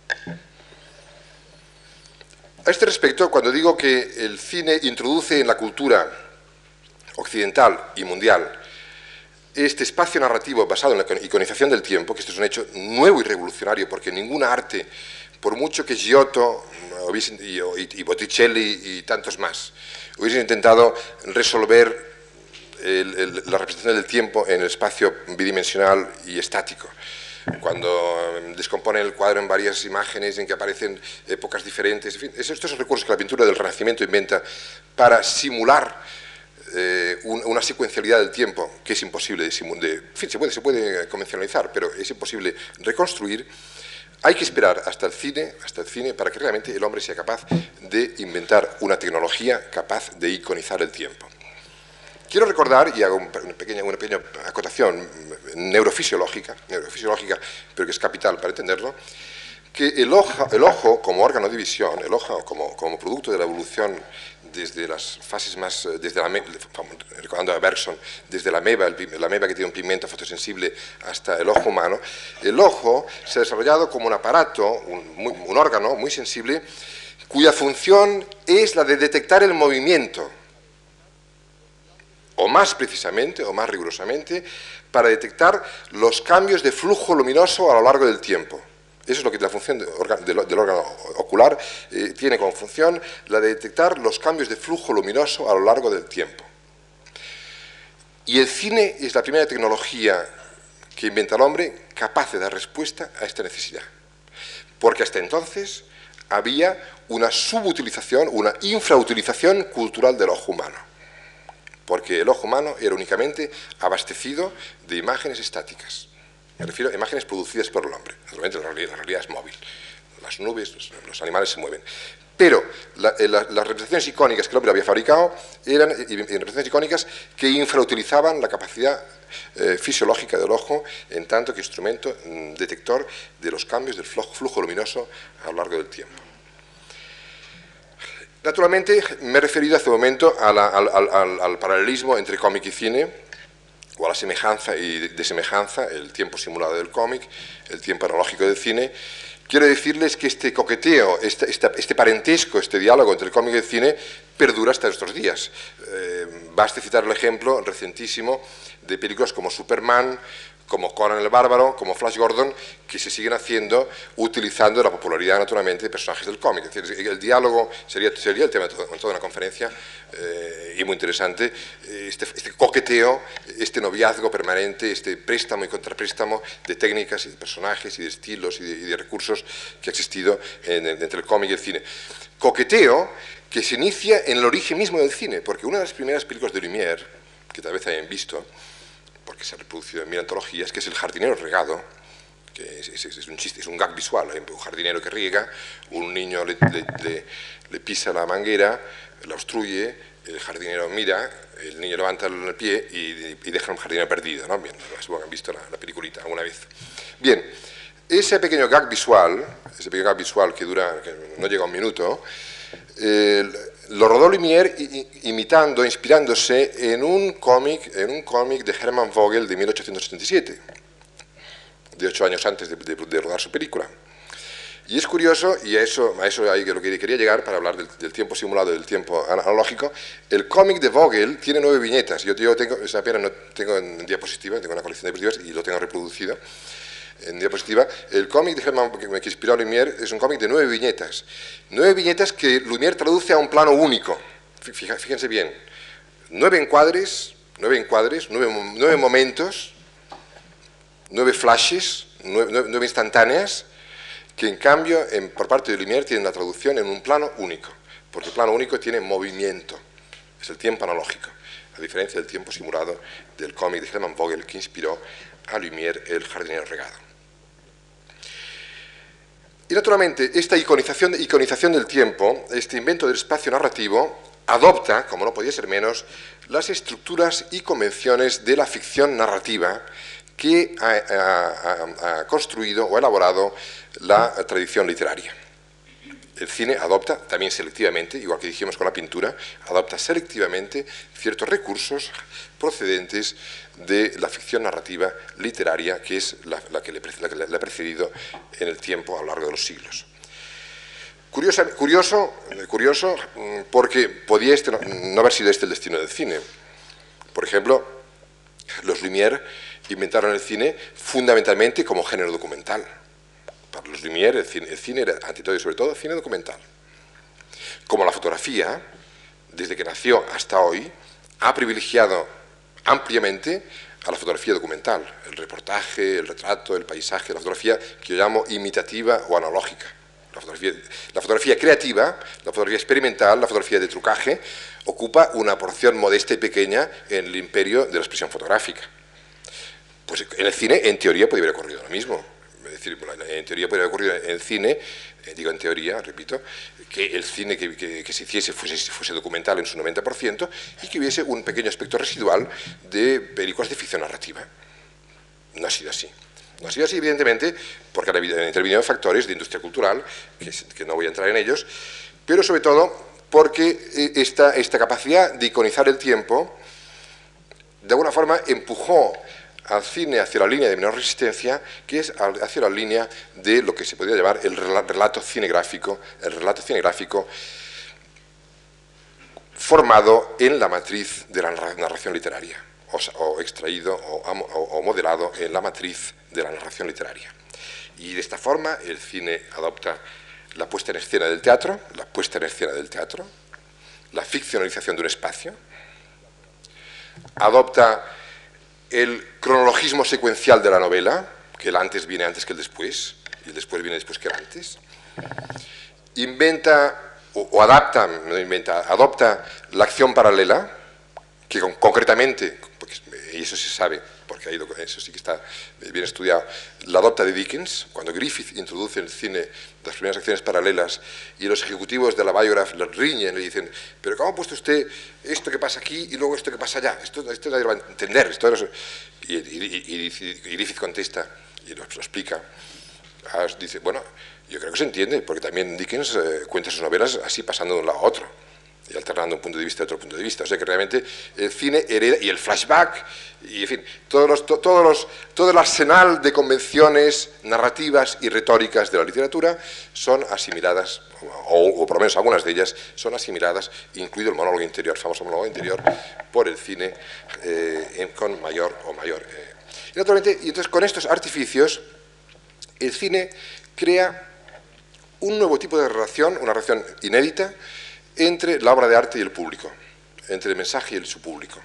A este respecto, cuando digo que el cine introduce en la cultura occidental y mundial este espacio narrativo basado en la iconización del tiempo, que esto es un hecho nuevo y revolucionario, porque ningún arte, por mucho que Giotto y Botticelli y tantos más hubiesen intentado resolver el, el, la representación del tiempo en el espacio bidimensional y estático, cuando descomponen el cuadro en varias imágenes en que aparecen épocas diferentes, en fin, estos son recursos que la pintura del Renacimiento inventa para simular eh, un, una secuencialidad del tiempo que es imposible de, de en fin, se puede, se puede convencionalizar, pero es imposible reconstruir. Hay que esperar hasta el cine, hasta el cine para que realmente el hombre sea capaz de inventar una tecnología capaz de iconizar el tiempo. Quiero recordar, y hago una pequeña, una pequeña acotación neurofisiológica, neurofisiológica, pero que es capital para entenderlo, que el ojo, el ojo como órgano de visión, el ojo como, como producto de la evolución desde las fases más, desde la, recordando a Bergson, desde la ameba, el, la ameba que tiene un pigmento fotosensible hasta el ojo humano, el ojo se ha desarrollado como un aparato, un, muy, un órgano muy sensible, cuya función es la de detectar el movimiento, o más precisamente, o más rigurosamente, para detectar los cambios de flujo luminoso a lo largo del tiempo. Eso es lo que la función de, de, del órgano ocular eh, tiene como función, la de detectar los cambios de flujo luminoso a lo largo del tiempo. Y el cine es la primera tecnología que inventa el hombre capaz de dar respuesta a esta necesidad. Porque hasta entonces había una subutilización, una infrautilización cultural del ojo humano. Porque el ojo humano era únicamente abastecido de imágenes estáticas. Me refiero a imágenes producidas por el hombre. Naturalmente la realidad, la realidad es móvil. Las nubes, los, los animales se mueven. Pero la, la, las representaciones icónicas que el hombre había fabricado eran y, y representaciones icónicas que infrautilizaban la capacidad eh, fisiológica del ojo en tanto que instrumento mm, detector de los cambios del flujo, flujo luminoso a lo largo del tiempo. Naturalmente, me he referido hace un momento a la, al, al, al paralelismo entre cómic y cine, o a la semejanza y desemejanza, el tiempo simulado del cómic, el tiempo analógico del cine. Quiero decirles que este coqueteo, este, este, este parentesco, este diálogo entre el cómic y el cine perdura hasta estos días. Eh, basta citar el ejemplo recentísimo de películas como Superman, como Conan el Bárbaro, como Flash Gordon, que se siguen haciendo utilizando la popularidad, naturalmente, de personajes del cómic. Es decir, el diálogo sería, sería el tema de toda, toda una conferencia, eh, y muy interesante, este, este coqueteo, este noviazgo permanente, este préstamo y contrapréstamo de técnicas y de personajes y de estilos y de, y de recursos que ha existido en, en, entre el cómic y el cine. Coqueteo que se inicia en el origen mismo del cine, porque una de las primeras películas de Lumière, que tal vez hayan visto, porque se ha reproducido en mil antologías, que es El jardinero regado, que es, es, es un chiste, es un gag visual, ¿eh? Un jardinero que riega, un niño le, le, le, le pisa la manguera, la obstruye, el jardinero mira, el niño levanta el pie y, y deja un jardinero perdido, ¿no? Bien, supongo que han visto la, la peliculita alguna vez. Bien, ese pequeño gag visual, ese pequeño gag visual que dura, que no llega a un minuto, eh, lo rodó Lumière imitando, inspirándose en un cómic, en un cómic de Hermann Vogel de mil ochocientos setenta y siete, de ocho años antes de, de, de rodar su película. Y es curioso, y a eso, a eso es lo que quería llegar para hablar del, del tiempo simulado y del tiempo analógico. El cómic de Vogel tiene nueve viñetas. Yo, yo tengo, es una pena, no tengo en diapositiva, tengo una colección de diapositivas y lo tengo reproducido en diapositiva. El cómic de Hermann que, que inspiró a Lumière es un cómic de nueve viñetas. Nueve viñetas que Lumière traduce a un plano único. Fíjense bien. Nueve encuadres, nueve encuadres, nueve, nueve momentos, nueve flashes, nueve, nueve, nueve instantáneas, que en cambio, en, por parte de Lumière, tienen la traducción en un plano único. Porque el plano único tiene movimiento. Es el tiempo analógico. A diferencia del tiempo simulado del cómic de Hermann Vogel que inspiró a Lumière El jardinero regado. Y naturalmente, esta iconización, iconización del tiempo, este invento del espacio narrativo, adopta, como no podía ser menos, las estructuras y convenciones de la ficción narrativa que ha, ha, ha construido o elaborado la tradición literaria. El cine adopta también selectivamente, igual que dijimos con la pintura, adopta selectivamente ciertos recursos procedentes de la ficción narrativa literaria, que es la, la, que, le, la que le ha precedido en el tiempo a lo largo de los siglos. Curioso, curioso, curioso porque podía este no, no haber sido este el destino del cine. Por ejemplo, los Lumière inventaron el cine fundamentalmente como género documental. Para los Lumière el cine, el cine era, ante todo y sobre todo, cine documental. Como la fotografía, desde que nació hasta hoy, ha privilegiado ampliamente a la fotografía documental, el reportaje, el retrato, el paisaje, la fotografía que yo llamo imitativa o analógica. La fotografía, la fotografía creativa, la fotografía experimental, la fotografía de trucaje, ocupa una porción modesta y pequeña en el imperio de la expresión fotográfica. Pues en el cine, en teoría, podría haber ocurrido lo mismo. Es decir, en teoría podría haber ocurrido en el cine, eh, digo en teoría, repito, que el cine que, que, que se hiciese fuese, fuese documental en su noventa por ciento y que hubiese un pequeño aspecto residual de películas de ficción narrativa. No ha sido así. No ha sido así, evidentemente, porque han intervenido factores de industria cultural, que, que no voy a entrar en ellos, pero sobre todo porque esta, esta capacidad de iconizar el tiempo, de alguna forma, empujó al cine hacia la línea de menor resistencia, que es hacia la línea de lo que se podría llamar el relato cinegráfico, el relato cinegráfico formado en la matriz de la narración literaria, o, o extraído o, o, o modelado en la matriz de la narración literaria. Y de esta forma el cine adopta la puesta en escena del teatro, la puesta en escena del teatro, la ficcionalización de un espacio, adopta el cronologismo secuencial de la novela, que el antes viene antes que el después, y el después viene después que el antes. Inventa, o, o adapta, no inventa, adopta la acción paralela, que con, concretamente, porque, y eso se sabe, porque ha ido, eso sí que está bien estudiado, la adopta de Dickens, cuando Griffith introduce en el cine las primeras acciones paralelas y los ejecutivos de la Biograph le riñen, le dicen, pero ¿cómo ha puesto usted esto que pasa aquí y luego esto que pasa allá? Esto, esto nadie lo va a entender. Esto no es... y, y, y, y Griffith contesta y lo, lo explica. Dice, bueno, yo creo que se entiende, porque también Dickens eh, cuenta sus novelas así pasando de un lado a otro y alternando un punto de vista y otro punto de vista. O sea que realmente el cine hereda, y el flashback, y en fin, todos los, to, todos los, todo el arsenal de convenciones narrativas y retóricas de la literatura son asimiladas, o, o por lo menos algunas de ellas son asimiladas, incluido el monólogo interior, el famoso monólogo interior, por el cine eh, en, con mayor o mayor eh, Y, naturalmente, y entonces con estos artificios, el cine crea un nuevo tipo de relación, una relación inédita, entre la obra de arte y el público, entre el mensaje y el, su público.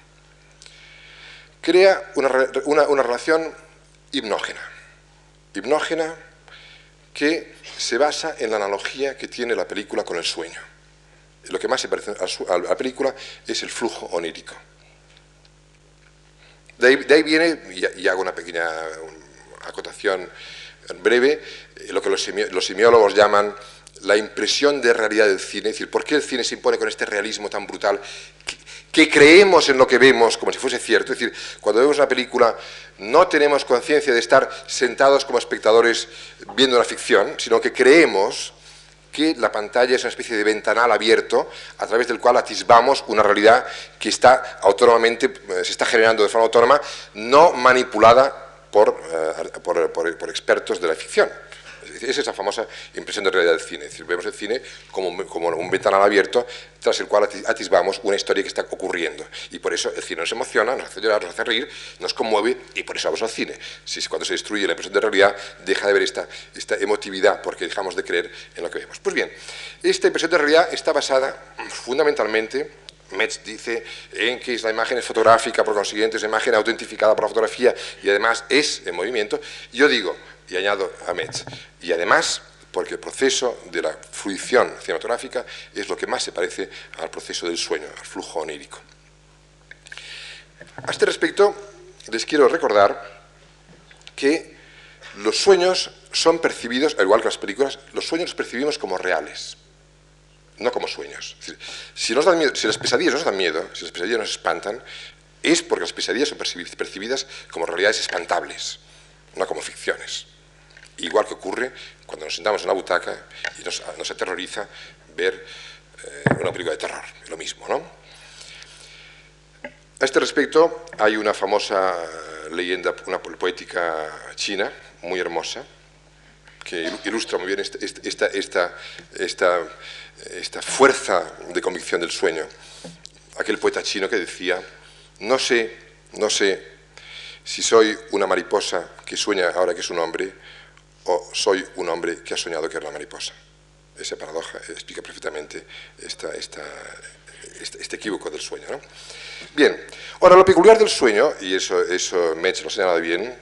Crea una, una, una relación hipnógena, hipnógena que se basa en la analogía que tiene la película con el sueño. Lo que más se parece a la película es el flujo onírico. De ahí, de ahí viene, y, y hago una pequeña acotación breve, lo que los, semi, los semiólogos llaman la impresión de realidad del cine. Es decir, ¿por qué el cine se impone con este realismo tan brutal? Que, que creemos en lo que vemos como si fuese cierto. Es decir, cuando vemos una película no tenemos conciencia de estar sentados como espectadores viendo una ficción, sino que creemos que la pantalla es una especie de ventanal abierto a través del cual atisbamos una realidad que está autónomamente, se está generando de forma autónoma, no manipulada por, uh, por, por, por expertos de la ficción. Esa es esa famosa impresión de realidad del cine. Es decir, vemos el cine como, como un ventanal abierto tras el cual atisbamos una historia que está ocurriendo. Y por eso el cine nos emociona, nos hace llorar, nos hace reír, nos conmueve y por eso vamos al cine. Si cuando se destruye la impresión de realidad, deja de ver esta, esta emotividad porque dejamos de creer en lo que vemos. Pues bien, esta impresión de realidad está basada fundamentalmente, Metz dice, en que la imagen es fotográfica, por consiguiente es una imagen autentificada por la fotografía y además es en movimiento. Yo digo, y añado a Metz, y además porque el proceso de la fruición cinematográfica es lo que más se parece al proceso del sueño, al flujo onírico. A este respecto, les quiero recordar que los sueños son percibidos, al igual que las películas, los sueños los percibimos como reales, no como sueños. Es decir, si, nos dan miedo, si las pesadillas nos dan miedo, si las pesadillas nos espantan, es porque las pesadillas son percibidas como realidades espantables, no como ficciones. Igual que ocurre cuando nos sentamos en la butaca y nos, nos aterroriza ver eh, una película de terror, lo mismo, ¿no? A este respecto hay una famosa leyenda, una poética china, muy hermosa, que ilustra muy bien esta, esta, esta, esta, esta fuerza de convicción del sueño. Aquel poeta chino que decía, no sé, no sé si soy una mariposa que sueña ahora que es un hombre, o soy un hombre que ha soñado que era una mariposa. Esa paradoja explica perfectamente esta, esta, este, este equívoco del sueño, ¿no? Bien, ahora lo peculiar del sueño, y eso, eso Metz lo ha señalado bien,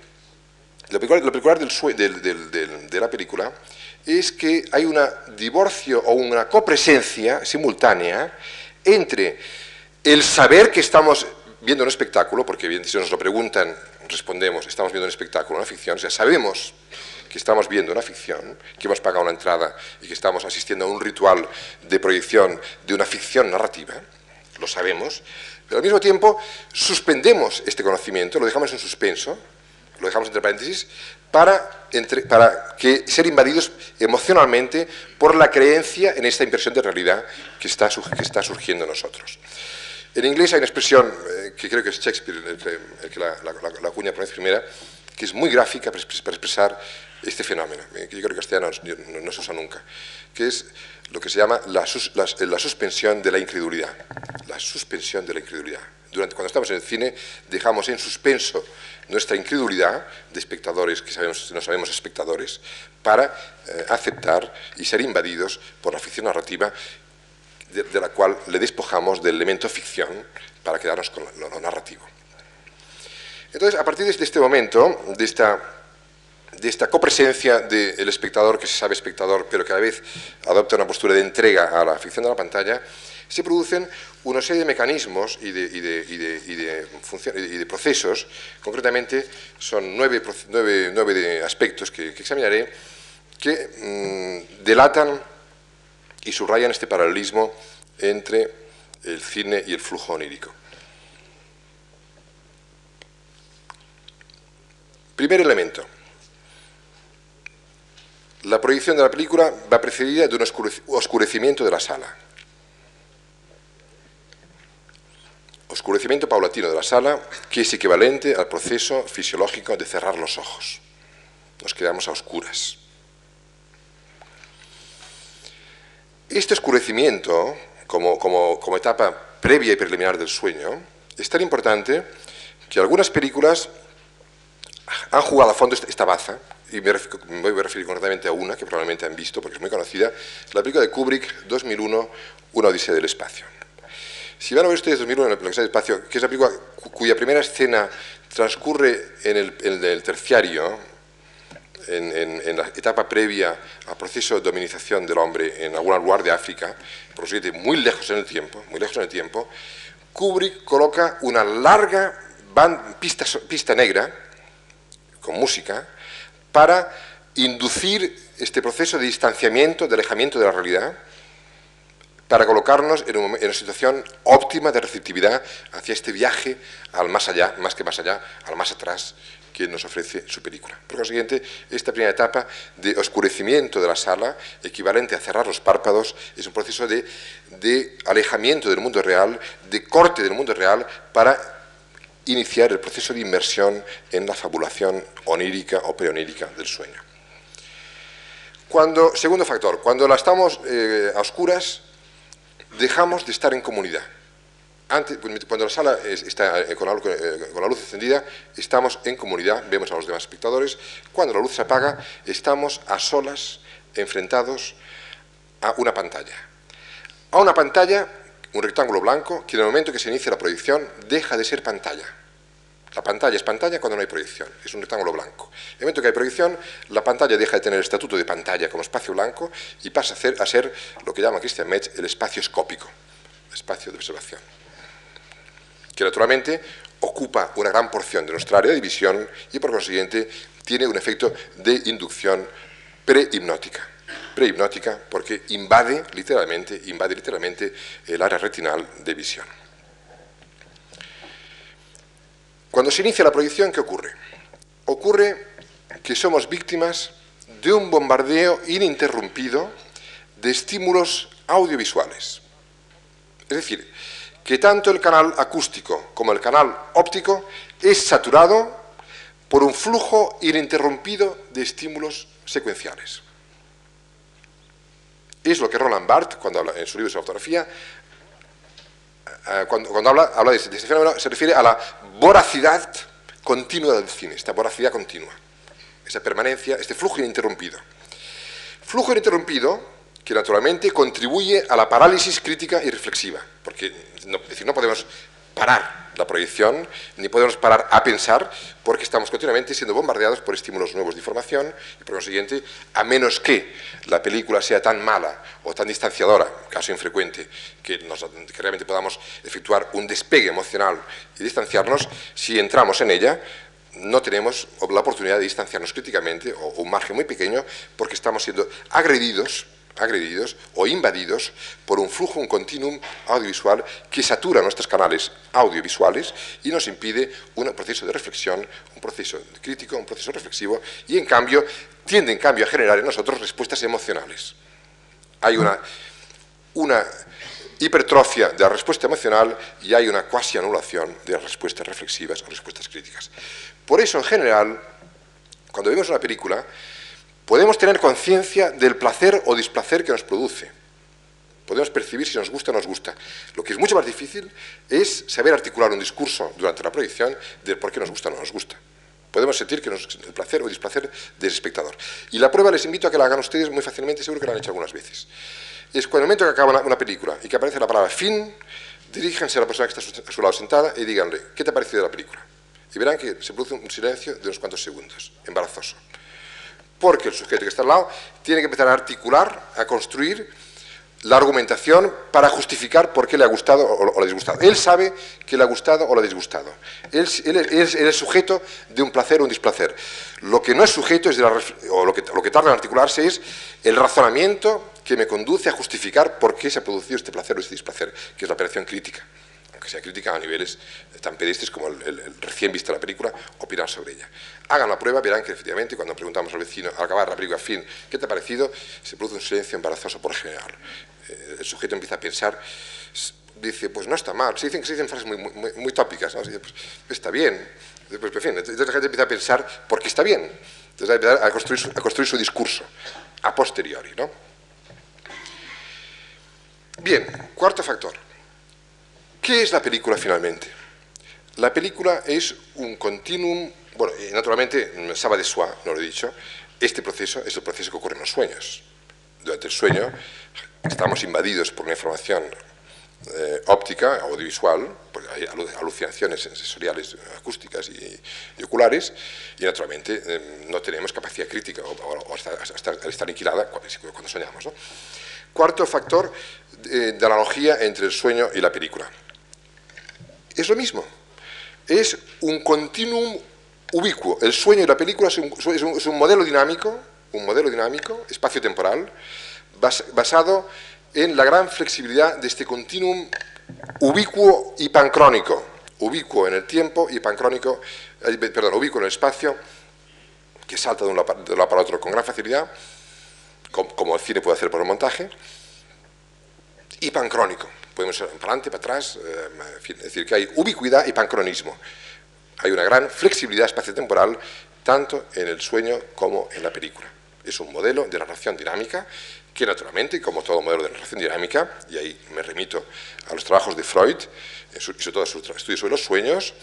lo peculiar, lo peculiar del sue, del, del, del, de la película es que hay un divorcio o una copresencia simultánea entre el saber que estamos viendo un espectáculo, porque bien, si nos lo preguntan, respondemos, estamos viendo un espectáculo, una ficción, o sea, sabemos que estamos viendo una ficción, que hemos pagado una entrada y que estamos asistiendo a un ritual de proyección de una ficción narrativa, lo sabemos, pero al mismo tiempo suspendemos este conocimiento, lo dejamos en suspenso, lo dejamos entre paréntesis, para, entre, para que ser invadidos emocionalmente por la creencia en esta impresión de realidad que está, que está surgiendo en nosotros. En inglés hay una expresión eh, que creo que es Shakespeare el que, el que la, la, la, la acuña por vez primera, que es muy gráfica para expresar este fenómeno, que yo creo que en castellano no, no se usa nunca, que es lo que se llama la, sus, la, la suspensión de la incredulidad. La suspensión de la incredulidad. Durante, cuando estamos en el cine, dejamos en suspenso nuestra incredulidad de espectadores, que sabemos, no sabemos espectadores, para eh, aceptar y ser invadidos por la ficción narrativa de, de la cual le despojamos del elemento ficción para quedarnos con lo, lo narrativo. Entonces, a partir de este momento, de esta, de esta copresencia del espectador, que se sabe espectador, pero que a la vez adopta una postura de entrega a la ficción de la pantalla, se producen una serie de mecanismos y de, y de, y de, y de, función, y de procesos, concretamente son nueve, nueve, nueve de aspectos que, que examinaré, que mmm, delatan y subrayan este paralelismo entre el cine y el flujo onírico. Primer elemento. La proyección de la película va precedida de un oscurecimiento de la sala. Oscurecimiento paulatino de la sala, que es equivalente al proceso fisiológico de cerrar los ojos. Nos quedamos a oscuras. Este oscurecimiento, como, como, como etapa previa y preliminar del sueño, es tan importante que algunas películas han jugado a fondo esta baza, y me, me voy a referir concretamente a una que probablemente han visto porque es muy conocida, la película de Kubrick, dos mil uno, Una odisea del espacio. Si van a ver ustedes dos mil uno, Una odisea del espacio, que es la película cuya primera escena transcurre en el, en el terciario, en, en, en la etapa previa al proceso de dominización del hombre en algún lugar de África, por lo siguiente, muy lejos en el tiempo, muy lejos en el tiempo, Kubrick coloca una larga band, pista, pista negra, con música, para inducir este proceso de distanciamiento, de alejamiento de la realidad, para colocarnos en, un, en una situación óptima de receptividad hacia este viaje al más allá, más que más allá, al más atrás, que nos ofrece su película. Por consiguiente, esta primera etapa de oscurecimiento de la sala, equivalente a cerrar los párpados, es un proceso de, de alejamiento del mundo real, de corte del mundo real, para iniciar el proceso de inmersión en la fabulación onírica o preonírica del sueño. Cuando, segundo factor, cuando la estamos eh, a oscuras, dejamos de estar en comunidad. Antes, cuando la sala está con la, con la luz encendida, estamos en comunidad, vemos a los demás espectadores. Cuando la luz se apaga, estamos a solas, enfrentados a una pantalla. A una pantalla, un rectángulo blanco, que en el momento que se inicia la proyección, deja de ser pantalla. La pantalla es pantalla cuando no hay proyección, es un rectángulo blanco. En el momento que hay proyección, la pantalla deja de tener el estatuto de pantalla como espacio blanco y pasa a ser, a ser lo que llama Christian Metz el espacio escópico, el espacio de observación, que naturalmente ocupa una gran porción de nuestra área de visión y por consiguiente tiene un efecto de inducción prehipnótica. Prehipnótica porque invade literalmente, invade literalmente el área retinal de visión. Cuando se inicia la proyección, ¿qué ocurre? Ocurre que somos víctimas de un bombardeo ininterrumpido de estímulos audiovisuales. Es decir, que tanto el canal acústico como el canal óptico es saturado por un flujo ininterrumpido de estímulos secuenciales. Es lo que Roland Barthes, cuando habla en su libro sobre fotografía, Cuando, cuando habla, habla de, este, de este fenómeno, se refiere a la voracidad continua del cine, esta voracidad continua, esa permanencia, este flujo ininterrumpido. Flujo ininterrumpido que naturalmente contribuye a la parálisis crítica y reflexiva, porque no, es decir, no podemos parar la proyección, ni podemos parar a pensar, porque estamos continuamente siendo bombardeados por estímulos nuevos de información, y por consiguiente, a menos que la película sea tan mala o tan distanciadora, caso infrecuente, que, nos, que realmente podamos efectuar un despegue emocional y distanciarnos, si entramos en ella, no tenemos la oportunidad de distanciarnos críticamente, o un margen muy pequeño, porque estamos siendo agredidos agredidos o invadidos por un flujo, un continuum audiovisual que satura nuestros canales audiovisuales y nos impide un proceso de reflexión, un proceso crítico, un proceso reflexivo y en cambio tiende en cambio a generar en nosotros respuestas emocionales. Hay una, una hipertrofia de la respuesta emocional y hay una cuasi anulación de las respuestas reflexivas o respuestas críticas. Por eso en general, cuando vemos una película, podemos tener conciencia del placer o displacer que nos produce. Podemos percibir si nos gusta o no nos gusta. Lo que es mucho más difícil es saber articular un discurso durante la proyección de por qué nos gusta o no nos gusta. Podemos sentir que nos, el placer o displacer del espectador. Y la prueba les invito a que la hagan ustedes muy fácilmente, seguro que la han hecho algunas veces. Es cuando en el momento que acaba una, una película y que aparece la palabra fin, diríjanse a la persona que está a su, a su lado sentada y díganle, ¿qué te ha parecido de la película? Y verán que se produce un silencio de unos cuantos segundos, embarazoso. Porque el sujeto que está al lado tiene que empezar a articular, a construir la argumentación para justificar por qué le ha gustado o, o le ha disgustado. Él sabe que le ha gustado o le ha disgustado. Él, él, él es el sujeto de un placer o un displacer. Lo que no es sujeto, es de la, o lo que, lo que tarda en articularse, es el razonamiento que me conduce a justificar por qué se ha producido este placer o este displacer, que es la operación crítica. Aunque sea crítica a niveles tan pedestres como el, el, el recién vista la película, opinar sobre ella. Hagan la prueba, verán que efectivamente cuando preguntamos al vecino al acabar la película, fin, ¿qué te ha parecido? Se produce un silencio embarazoso por general. Eh, el sujeto empieza a pensar, dice, pues no está mal. Se dicen que se dicen frases muy, muy, muy tópicas, ¿no? Dice, pues, está bien. Pues, en fin, entonces la gente empieza a pensar por qué está bien. Entonces va a empezar a construir su, a construir su discurso a posteriori, ¿no? Bien, cuarto factor. ¿Qué es la película finalmente? La película es un continuum bueno, y naturalmente, ça va de soi, no lo he dicho, este proceso es el proceso que ocurre en los sueños. Durante el sueño estamos invadidos por una información eh, óptica, audiovisual, pues hay alucinaciones sensoriales, acústicas y, y oculares, y naturalmente eh, no tenemos capacidad crítica, o, o hasta, hasta está aniquilada cuando, cuando soñamos, ¿no? Cuarto factor de, de analogía entre el sueño y la película. Es lo mismo, es un continuum ubicuo. El sueño y la película es un, es un, es un modelo dinámico, un modelo dinámico, espacio-temporal, bas, basado en la gran flexibilidad de este continuum ubicuo y pancrónico, ubicuo en el tiempo y pancrónico, eh, perdón, ubicuo en el espacio, que salta de un lado para otro con gran facilidad, como, como el cine puede hacer por el montaje, y pancrónico, podemos ir para adelante, para atrás, eh, en fin, es decir, que hay ubicuidad y pancronismo. Hay una gran flexibilidad espaciotemporal tanto en el sueño como en la película. Es un modelo de narración dinámica que naturalmente, como todo modelo de narración dinámica, y ahí me remito a los trabajos de Freud, y sobre todo a sus estudios sobre los sueños,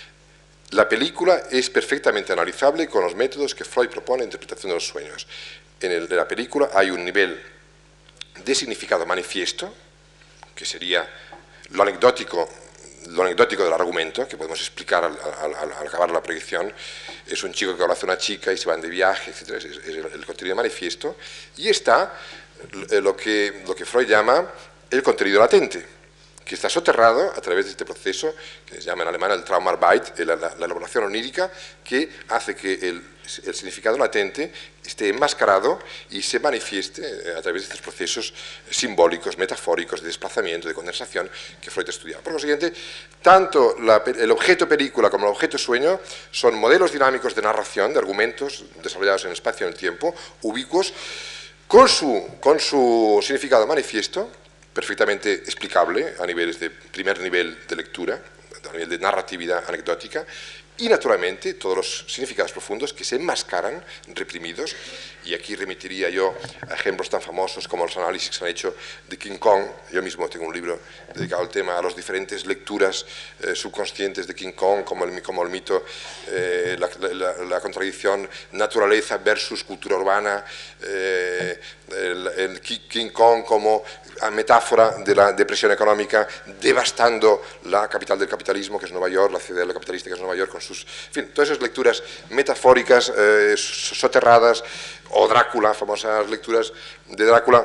la película es perfectamente analizable con los métodos que Freud propone en interpretación de los sueños. En, el, en la película hay un nivel de significado manifiesto, que sería lo anecdótico, lo anecdótico del argumento, que podemos explicar al, al, al, al acabar la proyección. Es un chico que conoce a una chica y se van de viaje, etcétera. Es, es el, el contenido manifiesto. Y está lo que, lo que Freud llama el contenido latente, que está soterrado a través de este proceso, que se llama en alemán el Traumarbeit, la, la, la elaboración onírica, que hace que el, el significado latente esté enmascarado y se manifieste a través de estos procesos simbólicos, metafóricos, de desplazamiento, de condensación, que Freud estudiaba. Por lo siguiente, tanto la, el objeto película como el objeto sueño son modelos dinámicos de narración, de argumentos desarrollados en el espacio y en el tiempo, ubicuos, con su, con su significado manifiesto, perfectamente explicable a niveles de primer nivel de lectura, a nivel de narratividad anecdótica, y naturalmente todos los significados profundos que se enmascaran, reprimidos, y aquí remitiría yo a ejemplos tan famosos como los análisis que se han hecho de King Kong. Yo mismo tengo un libro dedicado al tema, a las diferentes lecturas eh, subconscientes de King Kong, como el, como el mito, eh, la, la, la contradicción naturaleza versus cultura urbana, eh, el, el King Kong como metáfora de la depresión económica devastando la capital del capitalismo, que es Nueva York, la ciudad capitalista que es Nueva York, con sus... En fin, todas esas lecturas metafóricas, eh, soterradas, o Drácula, famosas lecturas de Drácula,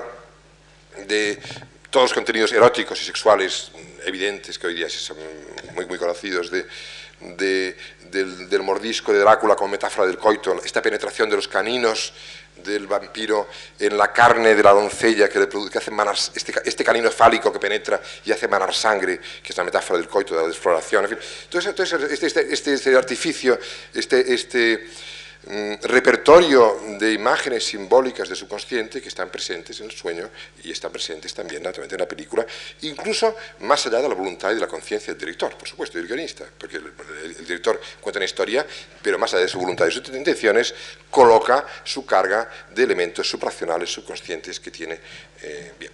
de todos los contenidos eróticos y sexuales evidentes, que hoy día son muy, muy conocidos, de, de, del, del mordisco de Drácula como metáfora del coito, esta penetración de los caninos del vampiro en la carne de la doncella que, le produce, que hace manar, este, este canino fálico que penetra y hace manar sangre, que es la metáfora del coito, de la desfloración, en fin. Entonces, entonces este, este, este, este artificio, este, este mm, repertorio de imágenes simbólicas de subconsciente que están presentes en el sueño y están presentes también naturalmente en la película, incluso más allá de la voluntad y de la conciencia del director, por supuesto, y del guionista, porque el, el, el director cuenta una historia, pero más allá de su voluntad y sus intenciones, coloca su carga de elementos supraccionales, subconscientes que tiene. Eh, bien.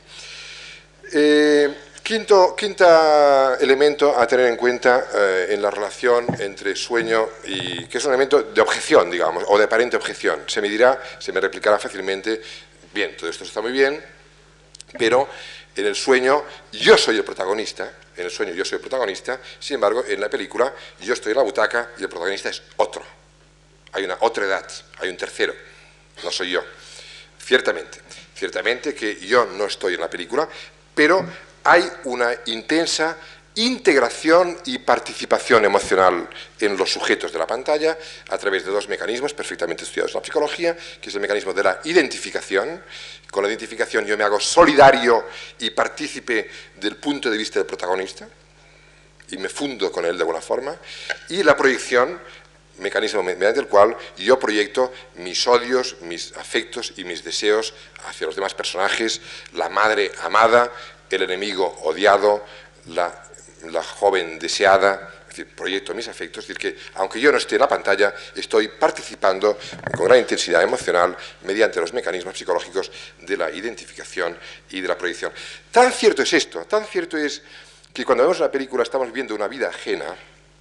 Eh, quinto, quinto elemento a tener en cuenta eh, en la relación entre sueño y... que es un elemento de objeción, digamos, o de aparente objeción. Se me dirá, se me replicará fácilmente, bien, todo esto está muy bien, pero en el sueño yo soy el protagonista, en el sueño yo soy el protagonista, sin embargo, en la película yo estoy en la butaca y el protagonista es otro. Hay una otra edad, hay un tercero, no soy yo. Ciertamente, ciertamente que yo no estoy en la película, pero hay una intensa integración y participación emocional en los sujetos de la pantalla a través de dos mecanismos perfectamente estudiados en la psicología, que es el mecanismo de la identificación. Con la identificación yo me hago solidario y partícipe del punto de vista del protagonista y me fundo con él de alguna forma, y la proyección, mecanismo mediante el cual yo proyecto mis odios, mis afectos y mis deseos hacia los demás personajes, la madre amada, el enemigo odiado, la, la joven deseada, es decir, proyecto mis afectos, es decir, que aunque yo no esté en la pantalla, estoy participando con gran intensidad emocional mediante los mecanismos psicológicos de la identificación y de la proyección. Tan cierto es esto, tan cierto es que cuando vemos una película estamos viendo una vida ajena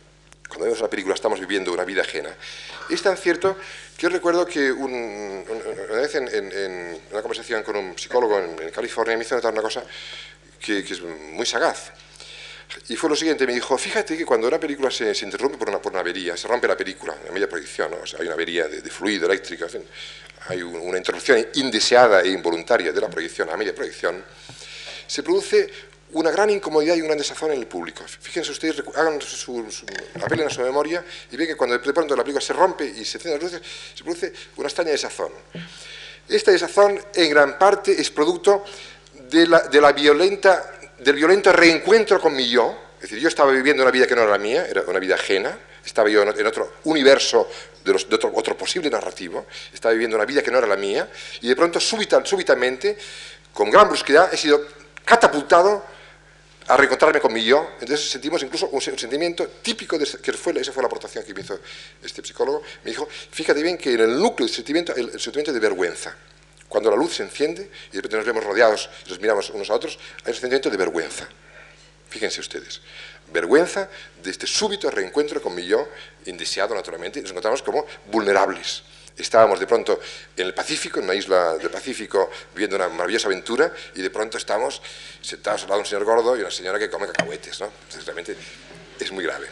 cuando vemos una película estamos viviendo una vida ajena, es tan cierto que yo recuerdo que un, una vez en, en, en una conversación con un psicólogo en, en California me hizo notar una cosa que, que es muy sagaz. Y fue lo siguiente, me dijo, fíjate que cuando una película se, se interrumpe por una, por una avería, se rompe la película a media proyección, ¿no? O sea, hay una avería de, de fluido eléctrico, en fin, hay un, una interrupción indeseada e involuntaria de la proyección a media proyección, se produce una gran incomodidad y un gran desazón en el público. Fíjense ustedes, hagan su, su, apelen a su memoria y ven que cuando de pronto la película se rompe y se encienden las luces, se produce una extraña desazón. Esta desazón en gran parte es producto de la, de la violenta... del violento reencuentro con mi yo, es decir, yo estaba viviendo una vida que no era la mía, era una vida ajena, estaba yo en otro universo de, los, de otro, otro posible narrativo, estaba viviendo una vida que no era la mía, y de pronto, súbita, súbitamente, con gran brusquedad, he sido catapultado a reencontrarme con mi yo. Entonces sentimos incluso un, un sentimiento típico, de, que fue, esa fue la aportación que me hizo este psicólogo, me dijo, fíjate bien que en el núcleo del sentimiento, el, el sentimiento de vergüenza. Cuando la luz se enciende y de repente nos vemos rodeados y nos miramos unos a otros, hay un sentimiento de vergüenza. Fíjense ustedes, vergüenza de este súbito reencuentro con mi yo, indeseado naturalmente, y nos encontramos como vulnerables. Estábamos de pronto en el Pacífico, en una isla del Pacífico, viviendo una maravillosa aventura, y de pronto estamos sentados al lado de un señor gordo y una señora que come cacahuetes, ¿no? Entonces, realmente es muy grave.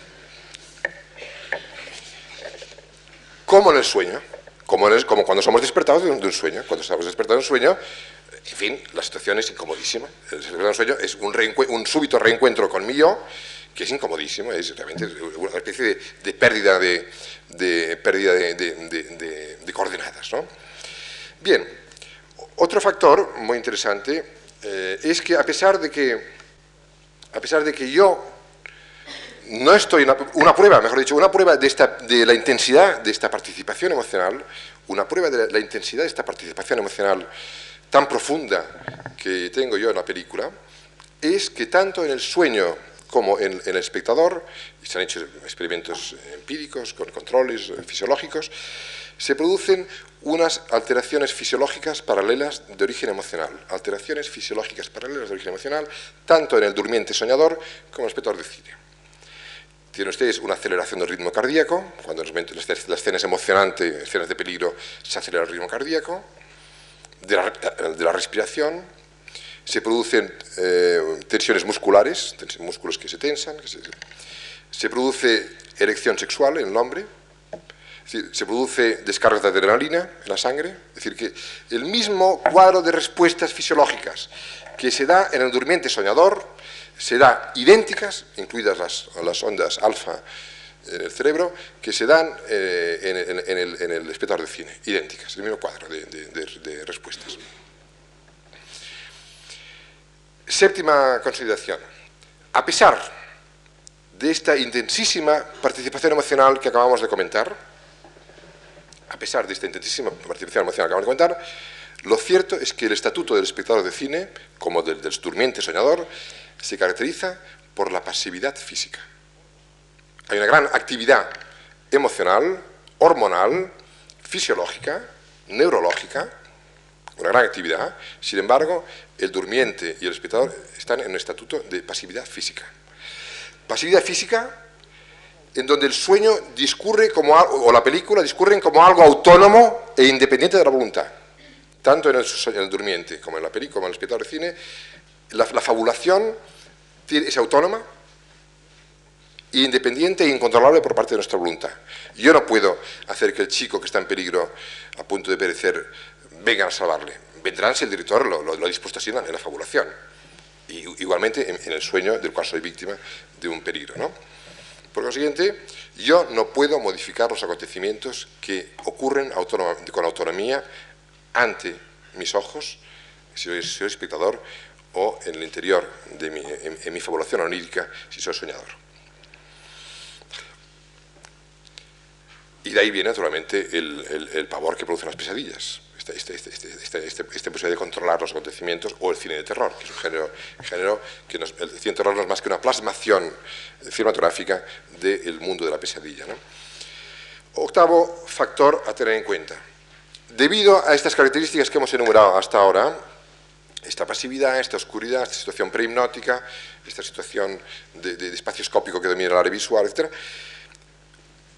Como en el sueño. Como, el, como cuando somos despertados de un, de un sueño. Cuando estamos despertados de un sueño, en fin, la situación es incomodísima. El despertar de un sueño es un, un súbito reencuentro con mi yo, que es incomodísimo, es realmente una especie de, de pérdida, de, de, pérdida de, de, de, de, de coordenadas, ¿no? Bien, otro factor muy interesante eh, es que a pesar de que, a pesar de que yo no estoy, una, una prueba, mejor dicho, una prueba de, esta, de la intensidad de esta participación emocional, una prueba de la, la intensidad de esta participación emocional tan profunda que tengo yo en la película, es que tanto en el sueño como en, en el espectador, y se han hecho experimentos empíricos con controles fisiológicos, se producen unas alteraciones fisiológicas paralelas de origen emocional, alteraciones fisiológicas paralelas de origen emocional, tanto en el durmiente soñador como en el espectador de cine. Tienen ustedes una aceleración del ritmo cardíaco, cuando en la escena es emocionante, escenas de peligro, se acelera el ritmo cardíaco, de la, de la respiración, se producen eh, tensiones musculares, músculos que se tensan, que se, se produce erección sexual en el hombre, es decir, se produce descargas de adrenalina en la sangre, es decir, que el mismo cuadro de respuestas fisiológicas que se da en el durmiente soñador, se da idénticas, incluidas las, las ondas alfa en el cerebro, que se dan eh, en, en, en, el, en el espectador de cine, idénticas, el mismo cuadro de, de, de, de respuestas. Séptima consideración. A pesar de esta intensísima participación emocional que acabamos de comentar, a pesar de esta intensísima participación emocional que acabamos de comentar, lo cierto es que el estatuto del espectador de cine, como del, del durmiente soñador, se caracteriza por la pasividad física. Hay una gran actividad emocional, hormonal, fisiológica, neurológica, una gran actividad. Sin embargo, el durmiente y el espectador están en un estatuto de pasividad física. Pasividad física en donde el sueño discurre como, o la película discurren como algo autónomo e independiente de la voluntad. Tanto en el, en el durmiente como en la película, como en el espectador de cine, la, la fabulación es autónoma, independiente e incontrolable por parte de nuestra voluntad. Yo no puedo hacer que el chico que está en peligro, a punto de perecer, vengan a salvarle. Vendrán si el director lo, lo, lo ha dispuesto así en la, en la fabulación. Y, igualmente en, en el sueño del cual soy víctima de un peligro, ¿no? Por consiguiente, yo no puedo modificar los acontecimientos que ocurren con autonomía ante mis ojos, si soy, si soy espectador, o en el interior de mi, en, en mi fabulación onírica, si soy soñador. Y de ahí viene, naturalmente, el, el, el pavor que producen las pesadillas. Esta este, este, este, este, este, este posibilidad de controlar los acontecimientos, o el cine de terror, que es un género, género que nos, el cine de terror no es más que una plasmación cinematográfica del mundo de la pesadilla, ¿no? Octavo factor a tener en cuenta. Debido a estas características que hemos enumerado hasta ahora, esta pasividad, esta oscuridad, esta situación prehipnótica, esta situación de, de, de espacio escópico que domina el área visual, etcétera,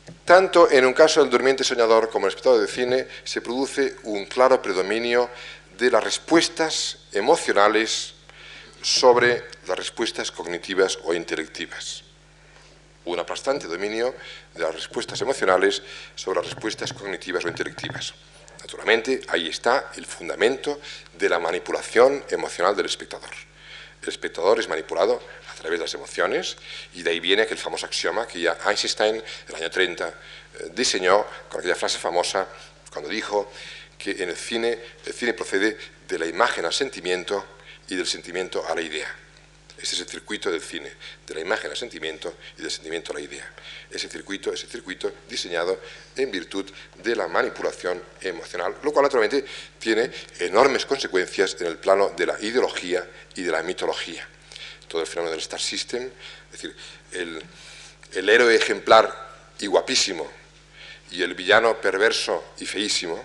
Tanto en un caso del durmiente soñador como en el espectador de cine se produce un claro predominio de las respuestas emocionales sobre las respuestas cognitivas o intelectivas. Un aplastante dominio de las respuestas emocionales sobre las respuestas cognitivas o intelectivas. Naturalmente, ahí está el fundamento de la manipulación emocional del espectador. El espectador es manipulado a través de las emociones y de ahí viene aquel famoso axioma que ya Einstein, en el año treinta, eh, diseñó con aquella frase famosa cuando dijo que en el cine, el cine procede de la imagen al sentimiento y del sentimiento a la idea. Ese es el circuito del cine, de la imagen al sentimiento y del sentimiento a la idea. Ese circuito es el circuito diseñado en virtud de la manipulación emocional, lo cual naturalmente tiene enormes consecuencias en el plano de la ideología y de la mitología. Todo el fenómeno del Star System, es decir, el, el héroe ejemplar y guapísimo y el villano perverso y feísimo,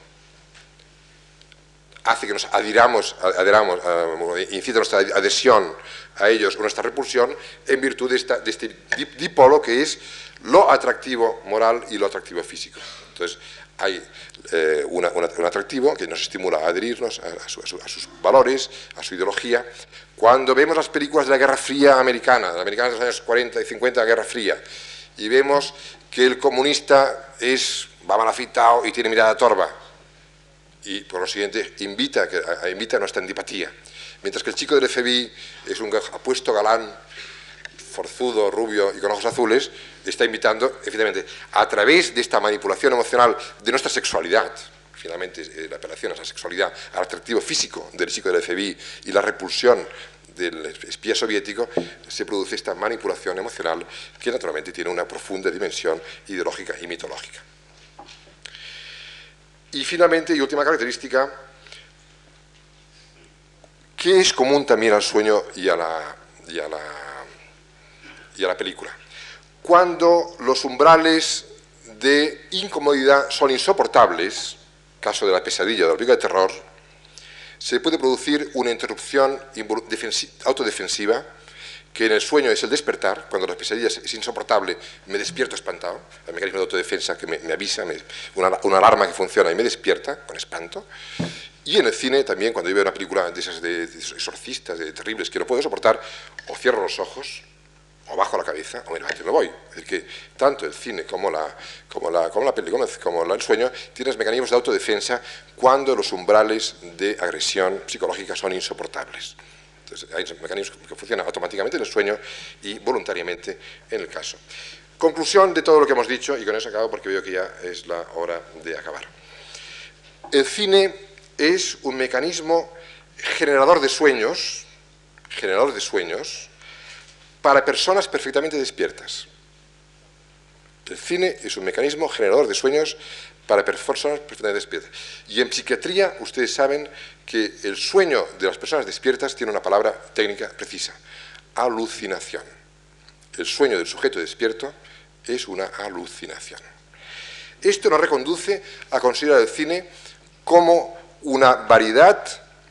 hace que nos adhiramos, adheramos, incita nuestra adhesión a ellos o nuestra repulsión en virtud de, esta, de este dipolo que es lo atractivo moral y lo atractivo físico. Entonces, hay eh, una, una, un atractivo que nos estimula a adherirnos a, a, su, a, su, a sus valores, a su ideología. Cuando vemos las películas de la Guerra Fría americana, de la americana de los años cuarenta y cincuenta, la Guerra Fría, y vemos que el comunista es va malafitao y tiene mirada torva, y por lo siguiente invita, a, invita a nuestra antipatía. Mientras que el chico del F B I es un apuesto galán, forzudo, rubio y con ojos azules, está invitando, efectivamente, a través de esta manipulación emocional de nuestra sexualidad, finalmente eh, la apelación a la sexualidad, al atractivo físico del chico del F B I y la repulsión del espía soviético, se produce esta manipulación emocional que naturalmente tiene una profunda dimensión ideológica y mitológica. Y finalmente, y última característica, que es común también al sueño y a la, y a la, y a la película. Cuando los umbrales de incomodidad son insoportables, caso de la pesadilla o de la película de terror, se puede producir una interrupción autodefensiva, que en el sueño es el despertar. Cuando la pesadilla es insoportable, me despierto espantado, el mecanismo de autodefensa que me, me avisa, me, una, una alarma que funciona y me despierta con espanto. Y en el cine también, cuando yo veo una película de esas de, de exorcistas, de terribles, que no puedo soportar, o cierro los ojos, o bajo la cabeza, o me levanto y me voy. Es decir, que tanto el cine como la, como la, como la película, como el sueño, tienen mecanismos de autodefensa cuando los umbrales de agresión psicológica son insoportables. Entonces, hay mecanismos que funcionan automáticamente en el sueño y voluntariamente en el caso. Conclusión de todo lo que hemos dicho, y con eso acabo porque veo que ya es la hora de acabar. El cine es un mecanismo generador de sueños, generador de sueños, para personas perfectamente despiertas. El cine es un mecanismo generador de sueños para personas perfectamente despiertas. Y en psiquiatría, ustedes saben que el sueño de las personas despiertas tiene una palabra técnica precisa: alucinación. El sueño del sujeto despierto es una alucinación. Esto nos reconduce a considerar el cine como una variedad,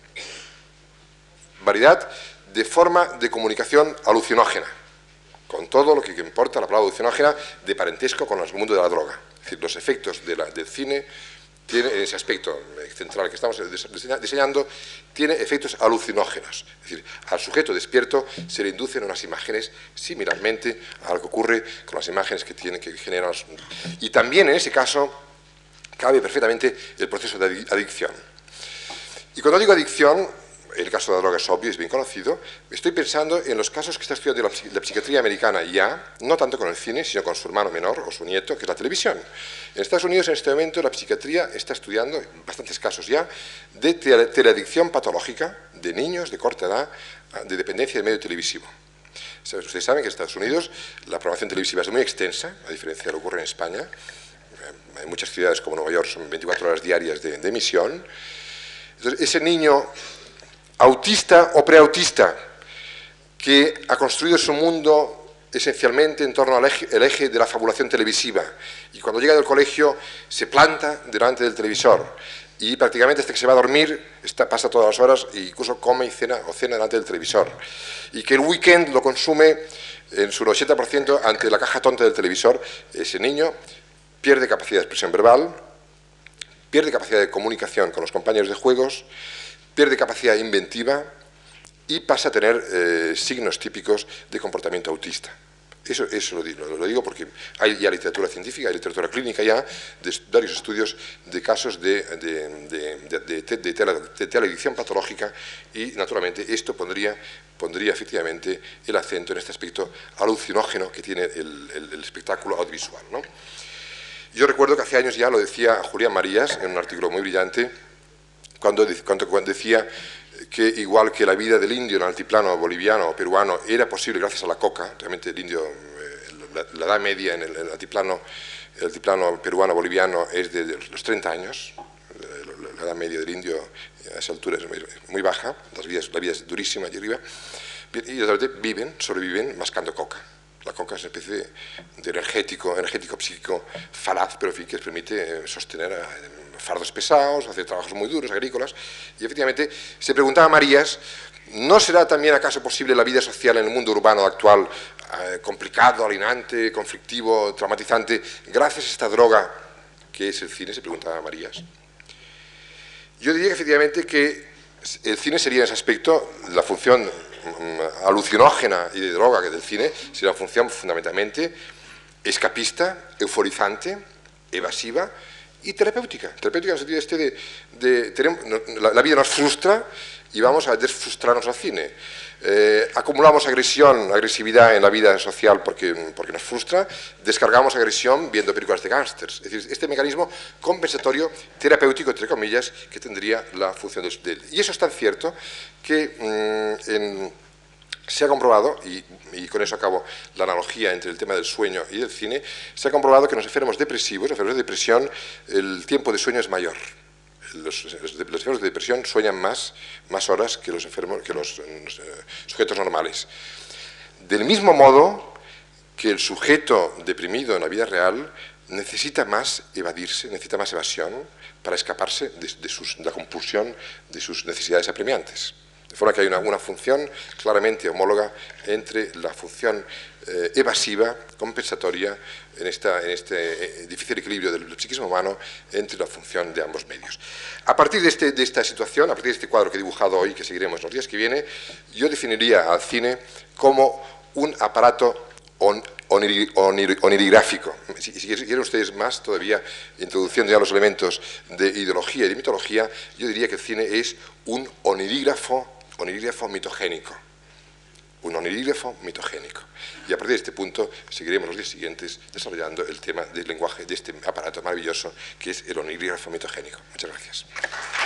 variedad de forma de comunicación alucinógena, con todo lo que importa la palabra alucinógena de parentesco con el mundo de la droga. Es decir, los efectos de la, del cine tiene, en ese aspecto central que estamos diseñando, tiene efectos alucinógenos. Es decir, al sujeto despierto se le inducen unas imágenes similarmente a lo que ocurre con las imágenes que, tiene, que generan. Y también en ese caso cabe perfectamente el proceso de adicción. Y cuando digo adicción, el caso de la droga es obvio, es bien conocido, estoy pensando en los casos que está estudiando la, la psiquiatría americana ya, no tanto con el cine, sino con su hermano menor o su nieto, que es la televisión. En Estados Unidos, en este momento, la psiquiatría está estudiando, en bastantes casos ya, de teleadicción patológica de niños de corta edad, de dependencia del medio televisivo. Ustedes saben que en Estados Unidos la programación televisiva es muy extensa, a diferencia de lo que ocurre en España. En muchas ciudades como Nueva York son veinticuatro horas diarias de, de emisión. Entonces, ese niño autista o preautista, que ha construido su mundo esencialmente en torno al eje, el eje de la fabulación televisiva, y cuando llega del colegio se planta delante del televisor y prácticamente hasta que se va a dormir está, pasa todas las horas e incluso come y cena o cena delante del televisor, y que el weekend lo consume en su ochenta por ciento ante la caja tonta del televisor. Ese niño pierde capacidad de expresión verbal, pierde capacidad de comunicación con los compañeros de juegos, pierde capacidad inventiva y pasa a tener eh, signos típicos de comportamiento autista. Eso, eso lo, digo, lo digo porque hay ya literatura científica, hay literatura clínica ya, de varios estudios de casos de, de, de, de, de, de, tele, de teledicción patológica y, naturalmente, esto pondría, pondría efectivamente el acento en este aspecto alucinógeno que tiene el, el, el espectáculo audiovisual, ¿no? Yo recuerdo que hace años ya lo decía Julián Marías en un artículo muy brillante, cuando, cuando, cuando decía que igual que la vida del indio en el altiplano boliviano o peruano era posible gracias a la coca, realmente el indio, eh, la, la edad media en el, en el, altiplano, el altiplano peruano-boliviano es de, de los treinta años, la, la edad media del indio a esa altura es muy, muy baja, las vidas, la vida es durísima allí arriba, y realmente viven, sobreviven mascando coca. La coca es una especie de, de energético, energético psíquico falaz, pero en fin, que les permite sostener a, fardos pesados, hacer trabajos muy duros, agrícolas, y efectivamente se preguntaba Marías, ¿no será también acaso posible la vida social en el mundo urbano actual eh, complicado, alienante, conflictivo, traumatizante, gracias a esta droga que es el cine? Se preguntaba Marías. Yo diría que efectivamente que el cine sería en ese aspecto la función alucinógena y de droga que del cine sería una función fundamentalmente escapista, euforizante, evasiva y terapéutica. Terapéutica en el sentido este de, de tenemos, la, la vida nos frustra y vamos a desfrustrarnos al cine. Eh, acumulamos agresión, agresividad en la vida social porque, porque nos frustra, descargamos agresión viendo películas de gángsters. Es decir, este mecanismo compensatorio, terapéutico, entre comillas, que tendría la función de él. Y eso es tan cierto que mmm, en, se ha comprobado, y, y con eso acabo la analogía entre el tema del sueño y del cine, se ha comprobado que en los enfermos depresivos, los enfermos de depresión, el tiempo de sueño es mayor. Los, los, los enfermos de depresión sueñan más, más horas que los, enfermos, que los eh, sujetos normales. Del mismo modo que el sujeto deprimido en la vida real necesita más evadirse, necesita más evasión para escaparse de, de, sus, de la compulsión de sus necesidades apremiantes. De forma que hay una, una función claramente homóloga entre la función eh, evasiva, compensatoria, en, esta, en este eh, difícil equilibrio del, del psiquismo humano, entre la función de ambos medios. A partir de, este, de esta situación, a partir de este cuadro que he dibujado hoy, que seguiremos los días que vienen, yo definiría al cine como un aparato on, onir, onir, onirigráfico. Si, si quieren ustedes más, todavía introduciendo ya los elementos de ideología y de mitología, yo diría que el cine es un onirígrafo onirígrafo mitogénico, un onirígrafo mitogénico. Y a partir de este punto seguiremos los días siguientes desarrollando el tema del lenguaje de este aparato maravilloso que es el onirígrafo mitogénico. Muchas gracias.